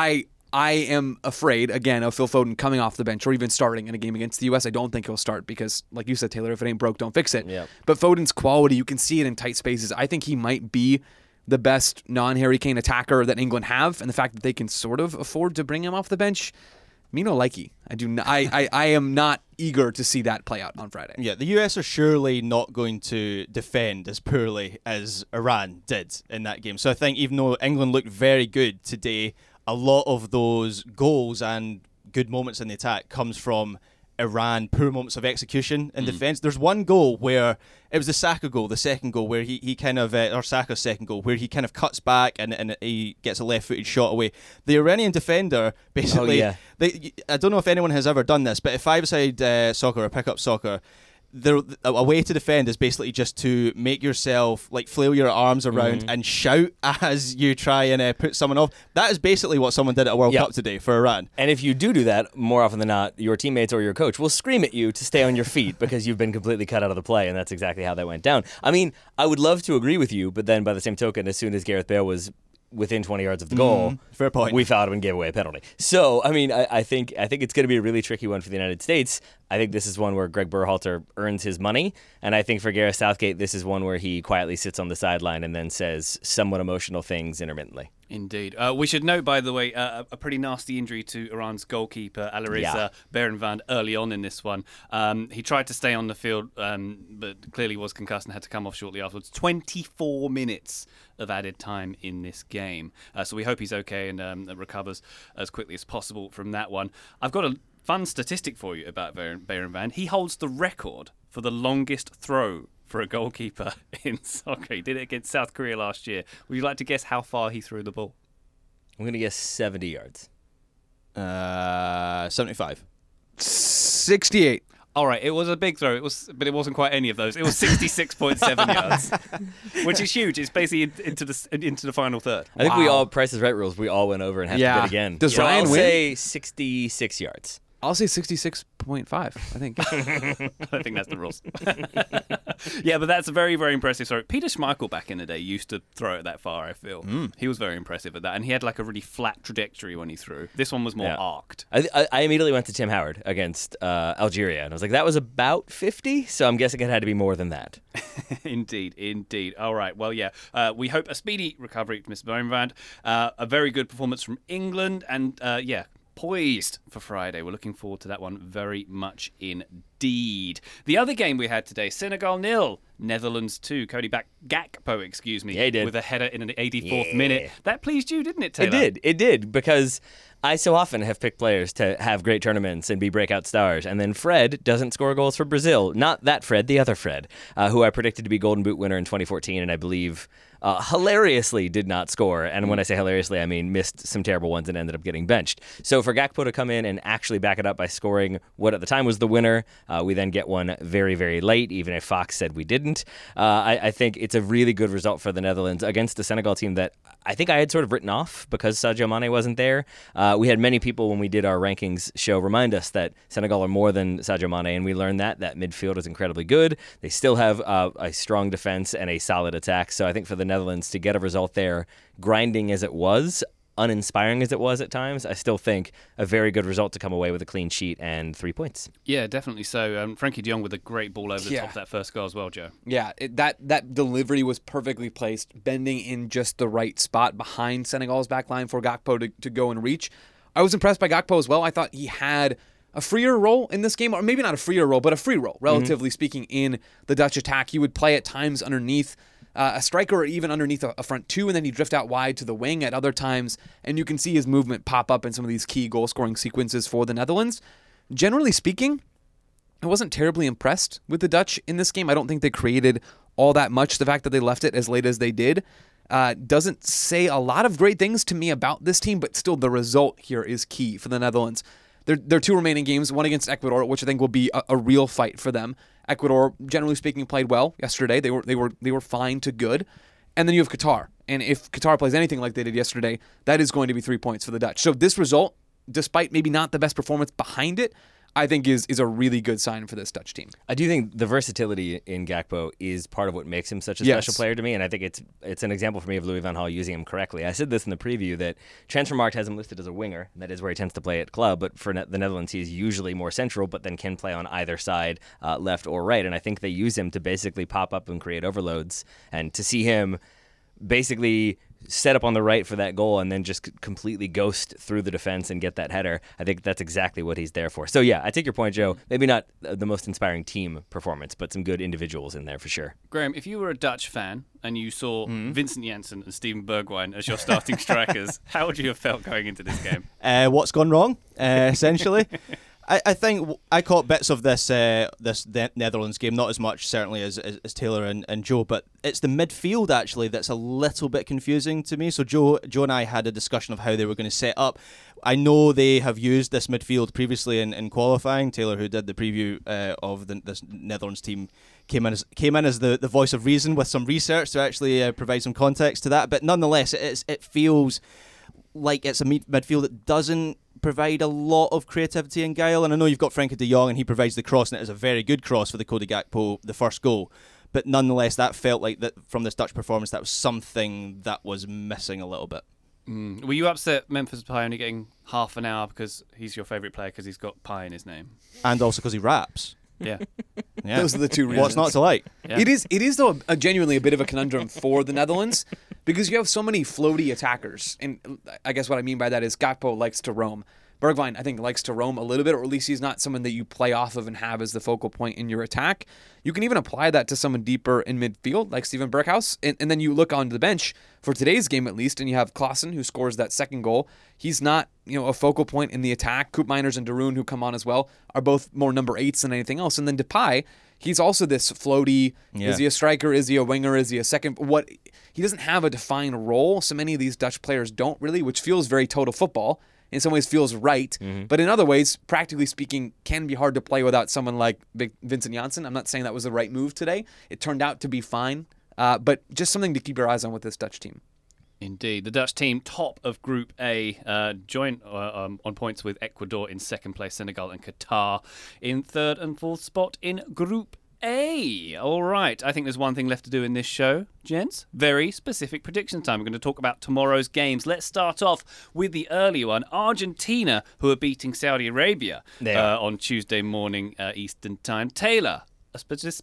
I am afraid, again, of Phil Foden coming off the bench or even starting in a game against the U.S. I don't think he'll start because, like you said, Taylor, if it ain't broke, don't fix it. Yep. But Foden's quality, you can see it in tight spaces. I think he might be the best non-Harry Kane attacker that England have, and the fact that they can sort of afford to bring him off the bench, me no likey. I am not eager to see that play out on Friday. Yeah, the US are surely not going to defend as poorly as Iran did in that game. So I think even though England looked very good today, a lot of those goals and good moments in the attack comes from Iran, poor moments of execution in defence. There's one goal where it was the Saka goal, the second goal, where he kind of, or Saka's second goal, where he kind of cuts back and he gets a left-footed shot away. The Iranian defender, basically, I don't know if anyone has ever done this, but if five-a-side soccer or pick-up soccer, a way to defend is basically just to make yourself flail your arms around and shout as you try and put someone off. That is basically what someone did at a World Cup today for Iran. And if you do that, more often than not, your teammates or your coach will scream at you to stay on your feet because you've been completely cut out of the play, and that's exactly how that went down. I mean, I would love to agree with you, but then by the same token, as soon as Gareth Bale was within 20 yards of the goal, fair point, we fouled him and gave away a penalty. So, I mean, I think it's going to be a really tricky one for the United States. I think this is one where Greg Berhalter earns his money, and I think for Gareth Southgate, this is one where he quietly sits on the sideline and then says somewhat emotional things intermittently. Indeed. We should note, by the way, a pretty nasty injury to Iran's goalkeeper, Alireza Berenvand, early on in this one. He tried to stay on the field, but clearly was concussed and had to come off shortly afterwards. 24 minutes of added time in this game. So we hope he's okay and recovers as quickly as possible from that one. I've got a fun statistic for you about Berenvand. He holds the record for the longest throw for a goalkeeper in soccer. He did it against South Korea last year. Would you like to guess how far he threw the ball? I'm going to guess 70 yards. 75. 68. All right, it was a big throw. But it wasn't quite any of those. It was 66.7 yards, which is huge. It's basically into the final third. I think we all, Price is Right rules, we all went over and had to bet again. Does Ryan I'll win? say 66 yards. I'll say 66.5, I think. I think that's the rules. Yeah, but that's a very, very impressive throw. Peter Schmeichel back in the day used to throw it that far, I feel. He was very impressive at that, and he had a really flat trajectory when he threw. This one was more arced. I immediately went to Tim Howard against Algeria, and I was like, that was about 50, so I'm guessing it had to be more than that. Indeed. All right, well, yeah. We hope a speedy recovery to Mr. Berenvand. A very good performance from England, and poised for Friday. We're looking forward to that one very much indeed. indeed. The other game we had today, Senegal 0, Netherlands 2. Cody Gakpo, excuse me, yeah, he did. With a header in an 84th minute. That pleased you, didn't it, Taylor? It did, because I so often have picked players to have great tournaments and be breakout stars, and then Fred doesn't score goals for Brazil. Not that Fred, the other Fred, who I predicted to be Golden Boot winner in 2014, and I believe hilariously did not score. And when I say hilariously, I mean missed some terrible ones and ended up getting benched. So for Gakpo to come in and actually back it up by scoring what at the time was the winner, we then get one very, very late, even if Fox said we didn't. I think it's a really good result for the Netherlands against the Senegal team that I think I had sort of written off because Sadio Mane wasn't there. We had many people when we did our rankings show remind us that Senegal are more than Sadio Mane, and we learned that midfield is incredibly good. They still have a strong defense and a solid attack. So I think for the Netherlands to get a result there, grinding as it was, uninspiring as it was at times, I still think a very good result to come away with a clean sheet and 3 points. Yeah, definitely so. Frankie de Jong with a great ball over the top of that first goal as well, Joe. Yeah, that delivery was perfectly placed, bending in just the right spot behind Senegal's back line for Gakpo to go and reach. I was impressed by Gakpo as well. I thought he had a freer role in this game, or maybe not a freer role, but a free role, relatively speaking, in the Dutch attack. He would play at times underneath a striker or even underneath a front two, and then he'd drift out wide to the wing at other times, and you can see his movement pop up in some of these key goal-scoring sequences for the Netherlands. Generally speaking, I wasn't terribly impressed with the Dutch in this game. I don't think they created all that much. The fact that they left it as late as they did doesn't say a lot of great things to me about this team, but still the result here is key for the Netherlands. There are 2 remaining games, one against Ecuador, which I think will be a real fight for them. Ecuador, generally speaking, played well yesterday. They were fine to good. And then you have Qatar. And if Qatar plays anything like they did yesterday, that is going to be 3 points for the Dutch. So this result, despite maybe not the best performance behind it, I think is a really good sign for this Dutch team. I do think the versatility in Gakpo is part of what makes him such a special player to me, and I think it's an example for me of Louis van Gaal using him correctly. I said this in the preview that Transfermarkt has him listed as a winger, and that is where he tends to play at club, but for the Netherlands he's usually more central, but then can play on either side, left or right, and I think they use him to basically pop up and create overloads, and to see him basically set up on the right for that goal and then just completely ghost through the defense and get that header. I think that's exactly what he's there for. So yeah, I take your point, Joe. Maybe not the most inspiring team performance, but some good individuals in there for sure. Graham, if you were a Dutch fan and you saw Vincent Janssen and Steven Bergwijn as your starting strikers, how would you have felt going into this game? What's gone wrong, essentially? I think I caught bits of this Netherlands game, not as much certainly as Taylor and Joe, but it's the midfield actually that's a little bit confusing to me. So Joe and I had a discussion of how they were going to set up. I know they have used this midfield previously in qualifying. Taylor, who did the preview of this Netherlands team, came in as the voice of reason with some research to actually provide some context to that. But nonetheless, it feels like it's a midfield that doesn't provide a lot of creativity and guile. And I know you've got Frankie de Jong and he provides the cross, and it is a very good cross for the Cody Gakpo, the first goal. But nonetheless, that felt like that from this Dutch performance, that was something that was missing a little bit. Were you upset Memphis Depay only getting half an hour because he's your favourite player because he's got pie in his name? And also because he raps. Yeah. Those are the 2 reasons. What's not to like? Yeah. It is though genuinely a bit of a conundrum for the Netherlands because you have so many floaty attackers, and I guess what I mean by that is Gakpo likes to roam. Bergwijn, I think, likes to roam a little bit, or at least he's not someone that you play off of and have as the focal point in your attack. You can even apply that to someone deeper in midfield, like Steven Berghuis, and then you look onto the bench for today's game at least, and you have Klaassen, who scores that second goal. He's not, a focal point in the attack. Koopmeiners and De Roon, who come on as well, are both more number 8s than anything else. And then Depay, he's also this floaty. Yeah. Is he a striker? Is he a winger? Is he a second? He doesn't have a defined role. So many of these Dutch players don't really, which feels very total football. In some ways feels right, but in other ways, practically speaking, can be hard to play without someone like Vincent Janssen. I'm not saying that was the right move today. It turned out to be fine, but just something to keep your eyes on with this Dutch team. Indeed. The Dutch team, top of Group A, joint on points with Ecuador in second place, Senegal and Qatar in third and fourth spot in Group A. All right. I think there's one thing left to do in this show, gents. Very specific prediction time. We're going to talk about tomorrow's games. Let's start off with the early one. Argentina, who are beating Saudi Arabia on Tuesday morning Eastern time. Taylor, a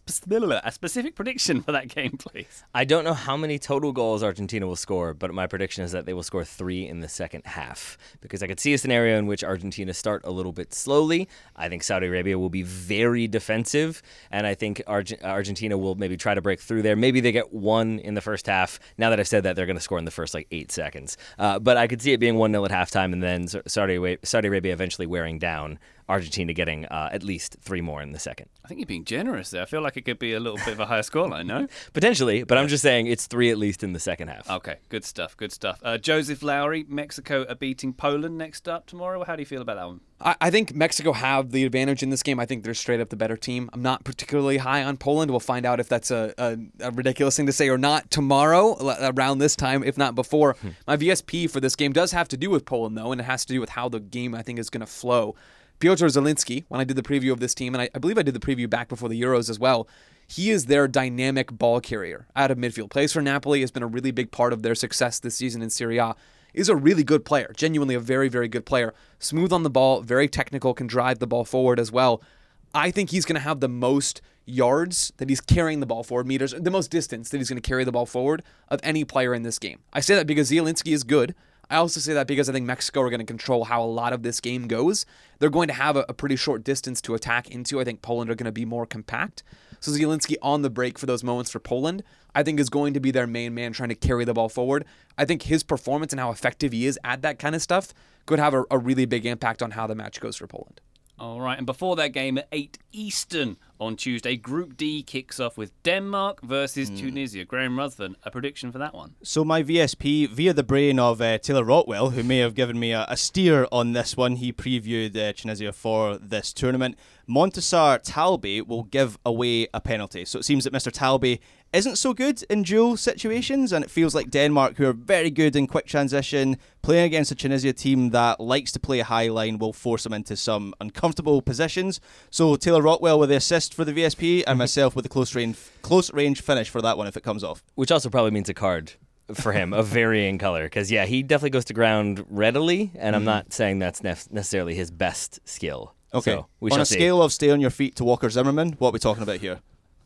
specific prediction for that game, please. I don't know how many total goals Argentina will score, but my prediction is that they will score 3 in the second half, because I could see a scenario in which Argentina start a little bit slowly. I think Saudi Arabia will be very defensive, and I think Argentina will maybe try to break through there. Maybe they get 1 in the first half. Now that I've said that, they're going to score in the first 8 seconds. But I could see it being 1-0 at halftime, and then Saudi Arabia eventually wearing down, Argentina getting at least 3 more in the second. I think you're being generous there. I feel like it could be a little bit of a higher scoreline, no? Potentially, but I'm just saying it's 3 at least in the second half. Okay, good stuff. Joseph Lowry, Mexico are beating Poland next up tomorrow. How do you feel about that one? I think Mexico have the advantage in this game. I think they're straight up the better team. I'm not particularly high on Poland. We'll find out if that's a ridiculous thing to say or not tomorrow, around this time, if not before. My VSP for this game does have to do with Poland, though, and it has to do with how the game, I think, is going to flow. Piotr Zielinski, when I did the preview of this team, and I believe I did the preview back before the Euros as well, he is their dynamic ball carrier out of midfield. Plays for Napoli, has been a really big part of their success this season in Serie A. Is a really good player, genuinely a very, very good player. Smooth on the ball, very technical, can drive the ball forward as well. I think he's going to have the most yards that he's carrying the ball forward, meters, the most distance that he's going to carry the ball forward of any player in this game. I say that because Zielinski is good. I also say that because I think Mexico are going to control how a lot of this game goes. They're going to have a pretty short distance to attack into. I think Poland are going to be more compact. So Zielinski on the break for those moments for Poland, I think is going to be their main man trying to carry the ball forward. I think his performance and how effective he is at that kind of stuff could have a really big impact on how the match goes for Poland. All right, and before that game at 8 Eastern on Tuesday, Group D kicks off with Denmark versus Tunisia. Graham Ruthven, a prediction for that one? So my VSP, via the brain of Taylor Rotwell, who may have given me a steer on this one, he previewed Tunisia for this tournament. Montassar Talbi will give away a penalty. So it seems that Mr. Talbi isn't so good in duel situations, and it feels like Denmark, who are very good in quick transition, playing against a Tunisia team that likes to play a high line, will force them into some uncomfortable positions. So Taylor Rotwell with the assist for the VSP, and myself with the close range finish for that one if it comes off. Which also probably means a card for him of varying color, because he definitely goes to ground readily, and I'm not saying that's necessarily his best skill. Okay. So we on shall a scale of stay on your feet to Walker Zimmerman, what are we talking about here?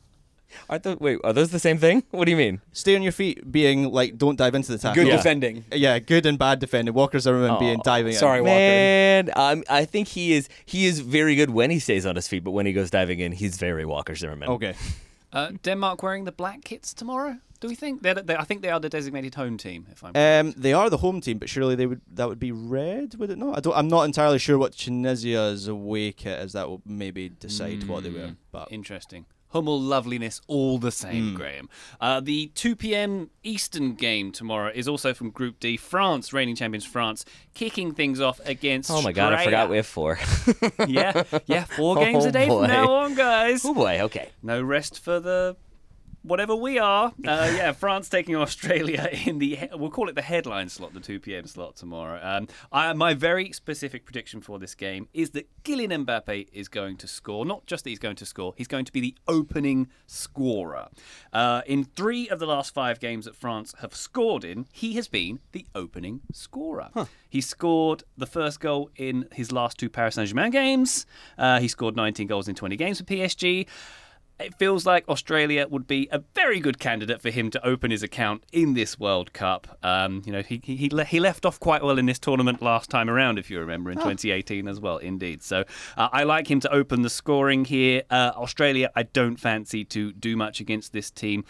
Are those the same thing? What do you mean? Stay on your feet being like, don't dive into the tackle. Good defending. Yeah, good and bad defending. Walker Zimmerman being diving in. Sorry, Walker. Man, I think he is very good when he stays on his feet, but when he goes diving in, he's very Walker Zimmerman. Okay. Denmark wearing the black kits tomorrow? Do we think? I think they are the designated home team, if I'm correct. They are the home team, but surely that would be red, would it not? I'm not entirely sure what Tunisia's away kit is. That will maybe decide what they wear. But interesting. Hummel loveliness all the same, Graham. The 2 p.m. Eastern game tomorrow is also from Group D. France, reigning champions France, kicking things off against Oh my God, I forgot we have 4. yeah, 4 games a day from now on, guys. Oh boy, okay. No rest for the whatever we are. France taking Australia in we'll call it the headline slot, the 2 p.m. slot tomorrow. My very specific prediction for this game is that Kylian Mbappe is going to score. Not just that he's going to score, he's going to be the opening scorer. In 3 of the last 5 games that France have scored in, he has been the opening scorer. He scored the first goal in his last 2 Paris Saint-Germain games. He scored 19 goals in 20 games for PSG. It feels like Australia would be a very good candidate for him to open his account in this World Cup. He left off quite well in this tournament last time around, if you remember, in 2018 as well, indeed. So I like him to open the scoring here. Australia, I don't fancy to do much against this team.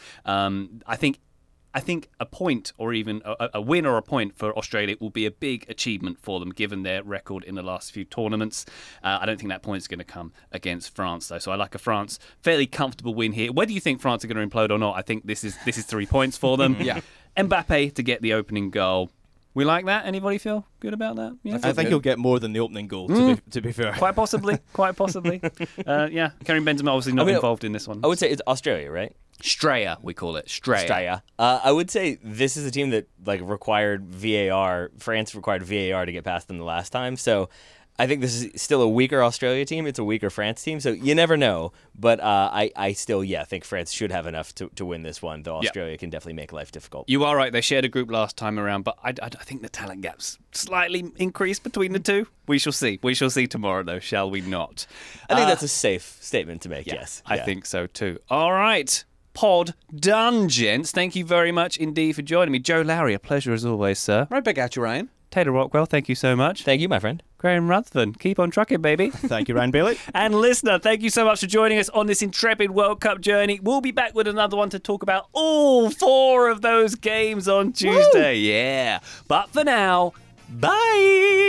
I think a point, or even a win or a point for Australia will be a big achievement for them, given their record in the last few tournaments. I don't think that point is going to come against France, though. So I like a France fairly comfortable win here. Whether you think France are going to implode or not, I think this is 3 points for them. Yeah. Mbappe to get the opening goal. We like that? Anybody feel good about that? Yeah, I think he'll get more than the opening goal, to be fair. Quite possibly. Karim Benzema obviously not involved in this one. I would say it's Australia, right? Straya, we call it. Straya. I would say this is a team that required VAR. France required VAR to get past them the last time. So I think this is still a weaker Australia team. It's a weaker France team, so you never know. But I still, think France should have enough to win this one, though Australia can definitely make life difficult. You are right. They shared a group last time around, but I think the talent gap's slightly increased between the two. We shall see. We shall see tomorrow, though, shall we not? I think that's a safe statement to make, yes. I think so, too. All right. Pod done, gents. Thank you very much indeed for joining me. Joe Lowry, a pleasure as always, sir. Right back at you, Ryan. Taylor Rockwell, thank you so much. Thank you, my friend. Graham Ruthven, keep on trucking, baby. Thank you, Ryan Bailey. And listener, thank you so much for joining us on this intrepid World Cup journey. We'll be back with another one to talk about all 4 of those games on Tuesday. Woo! Yeah. But for now, bye.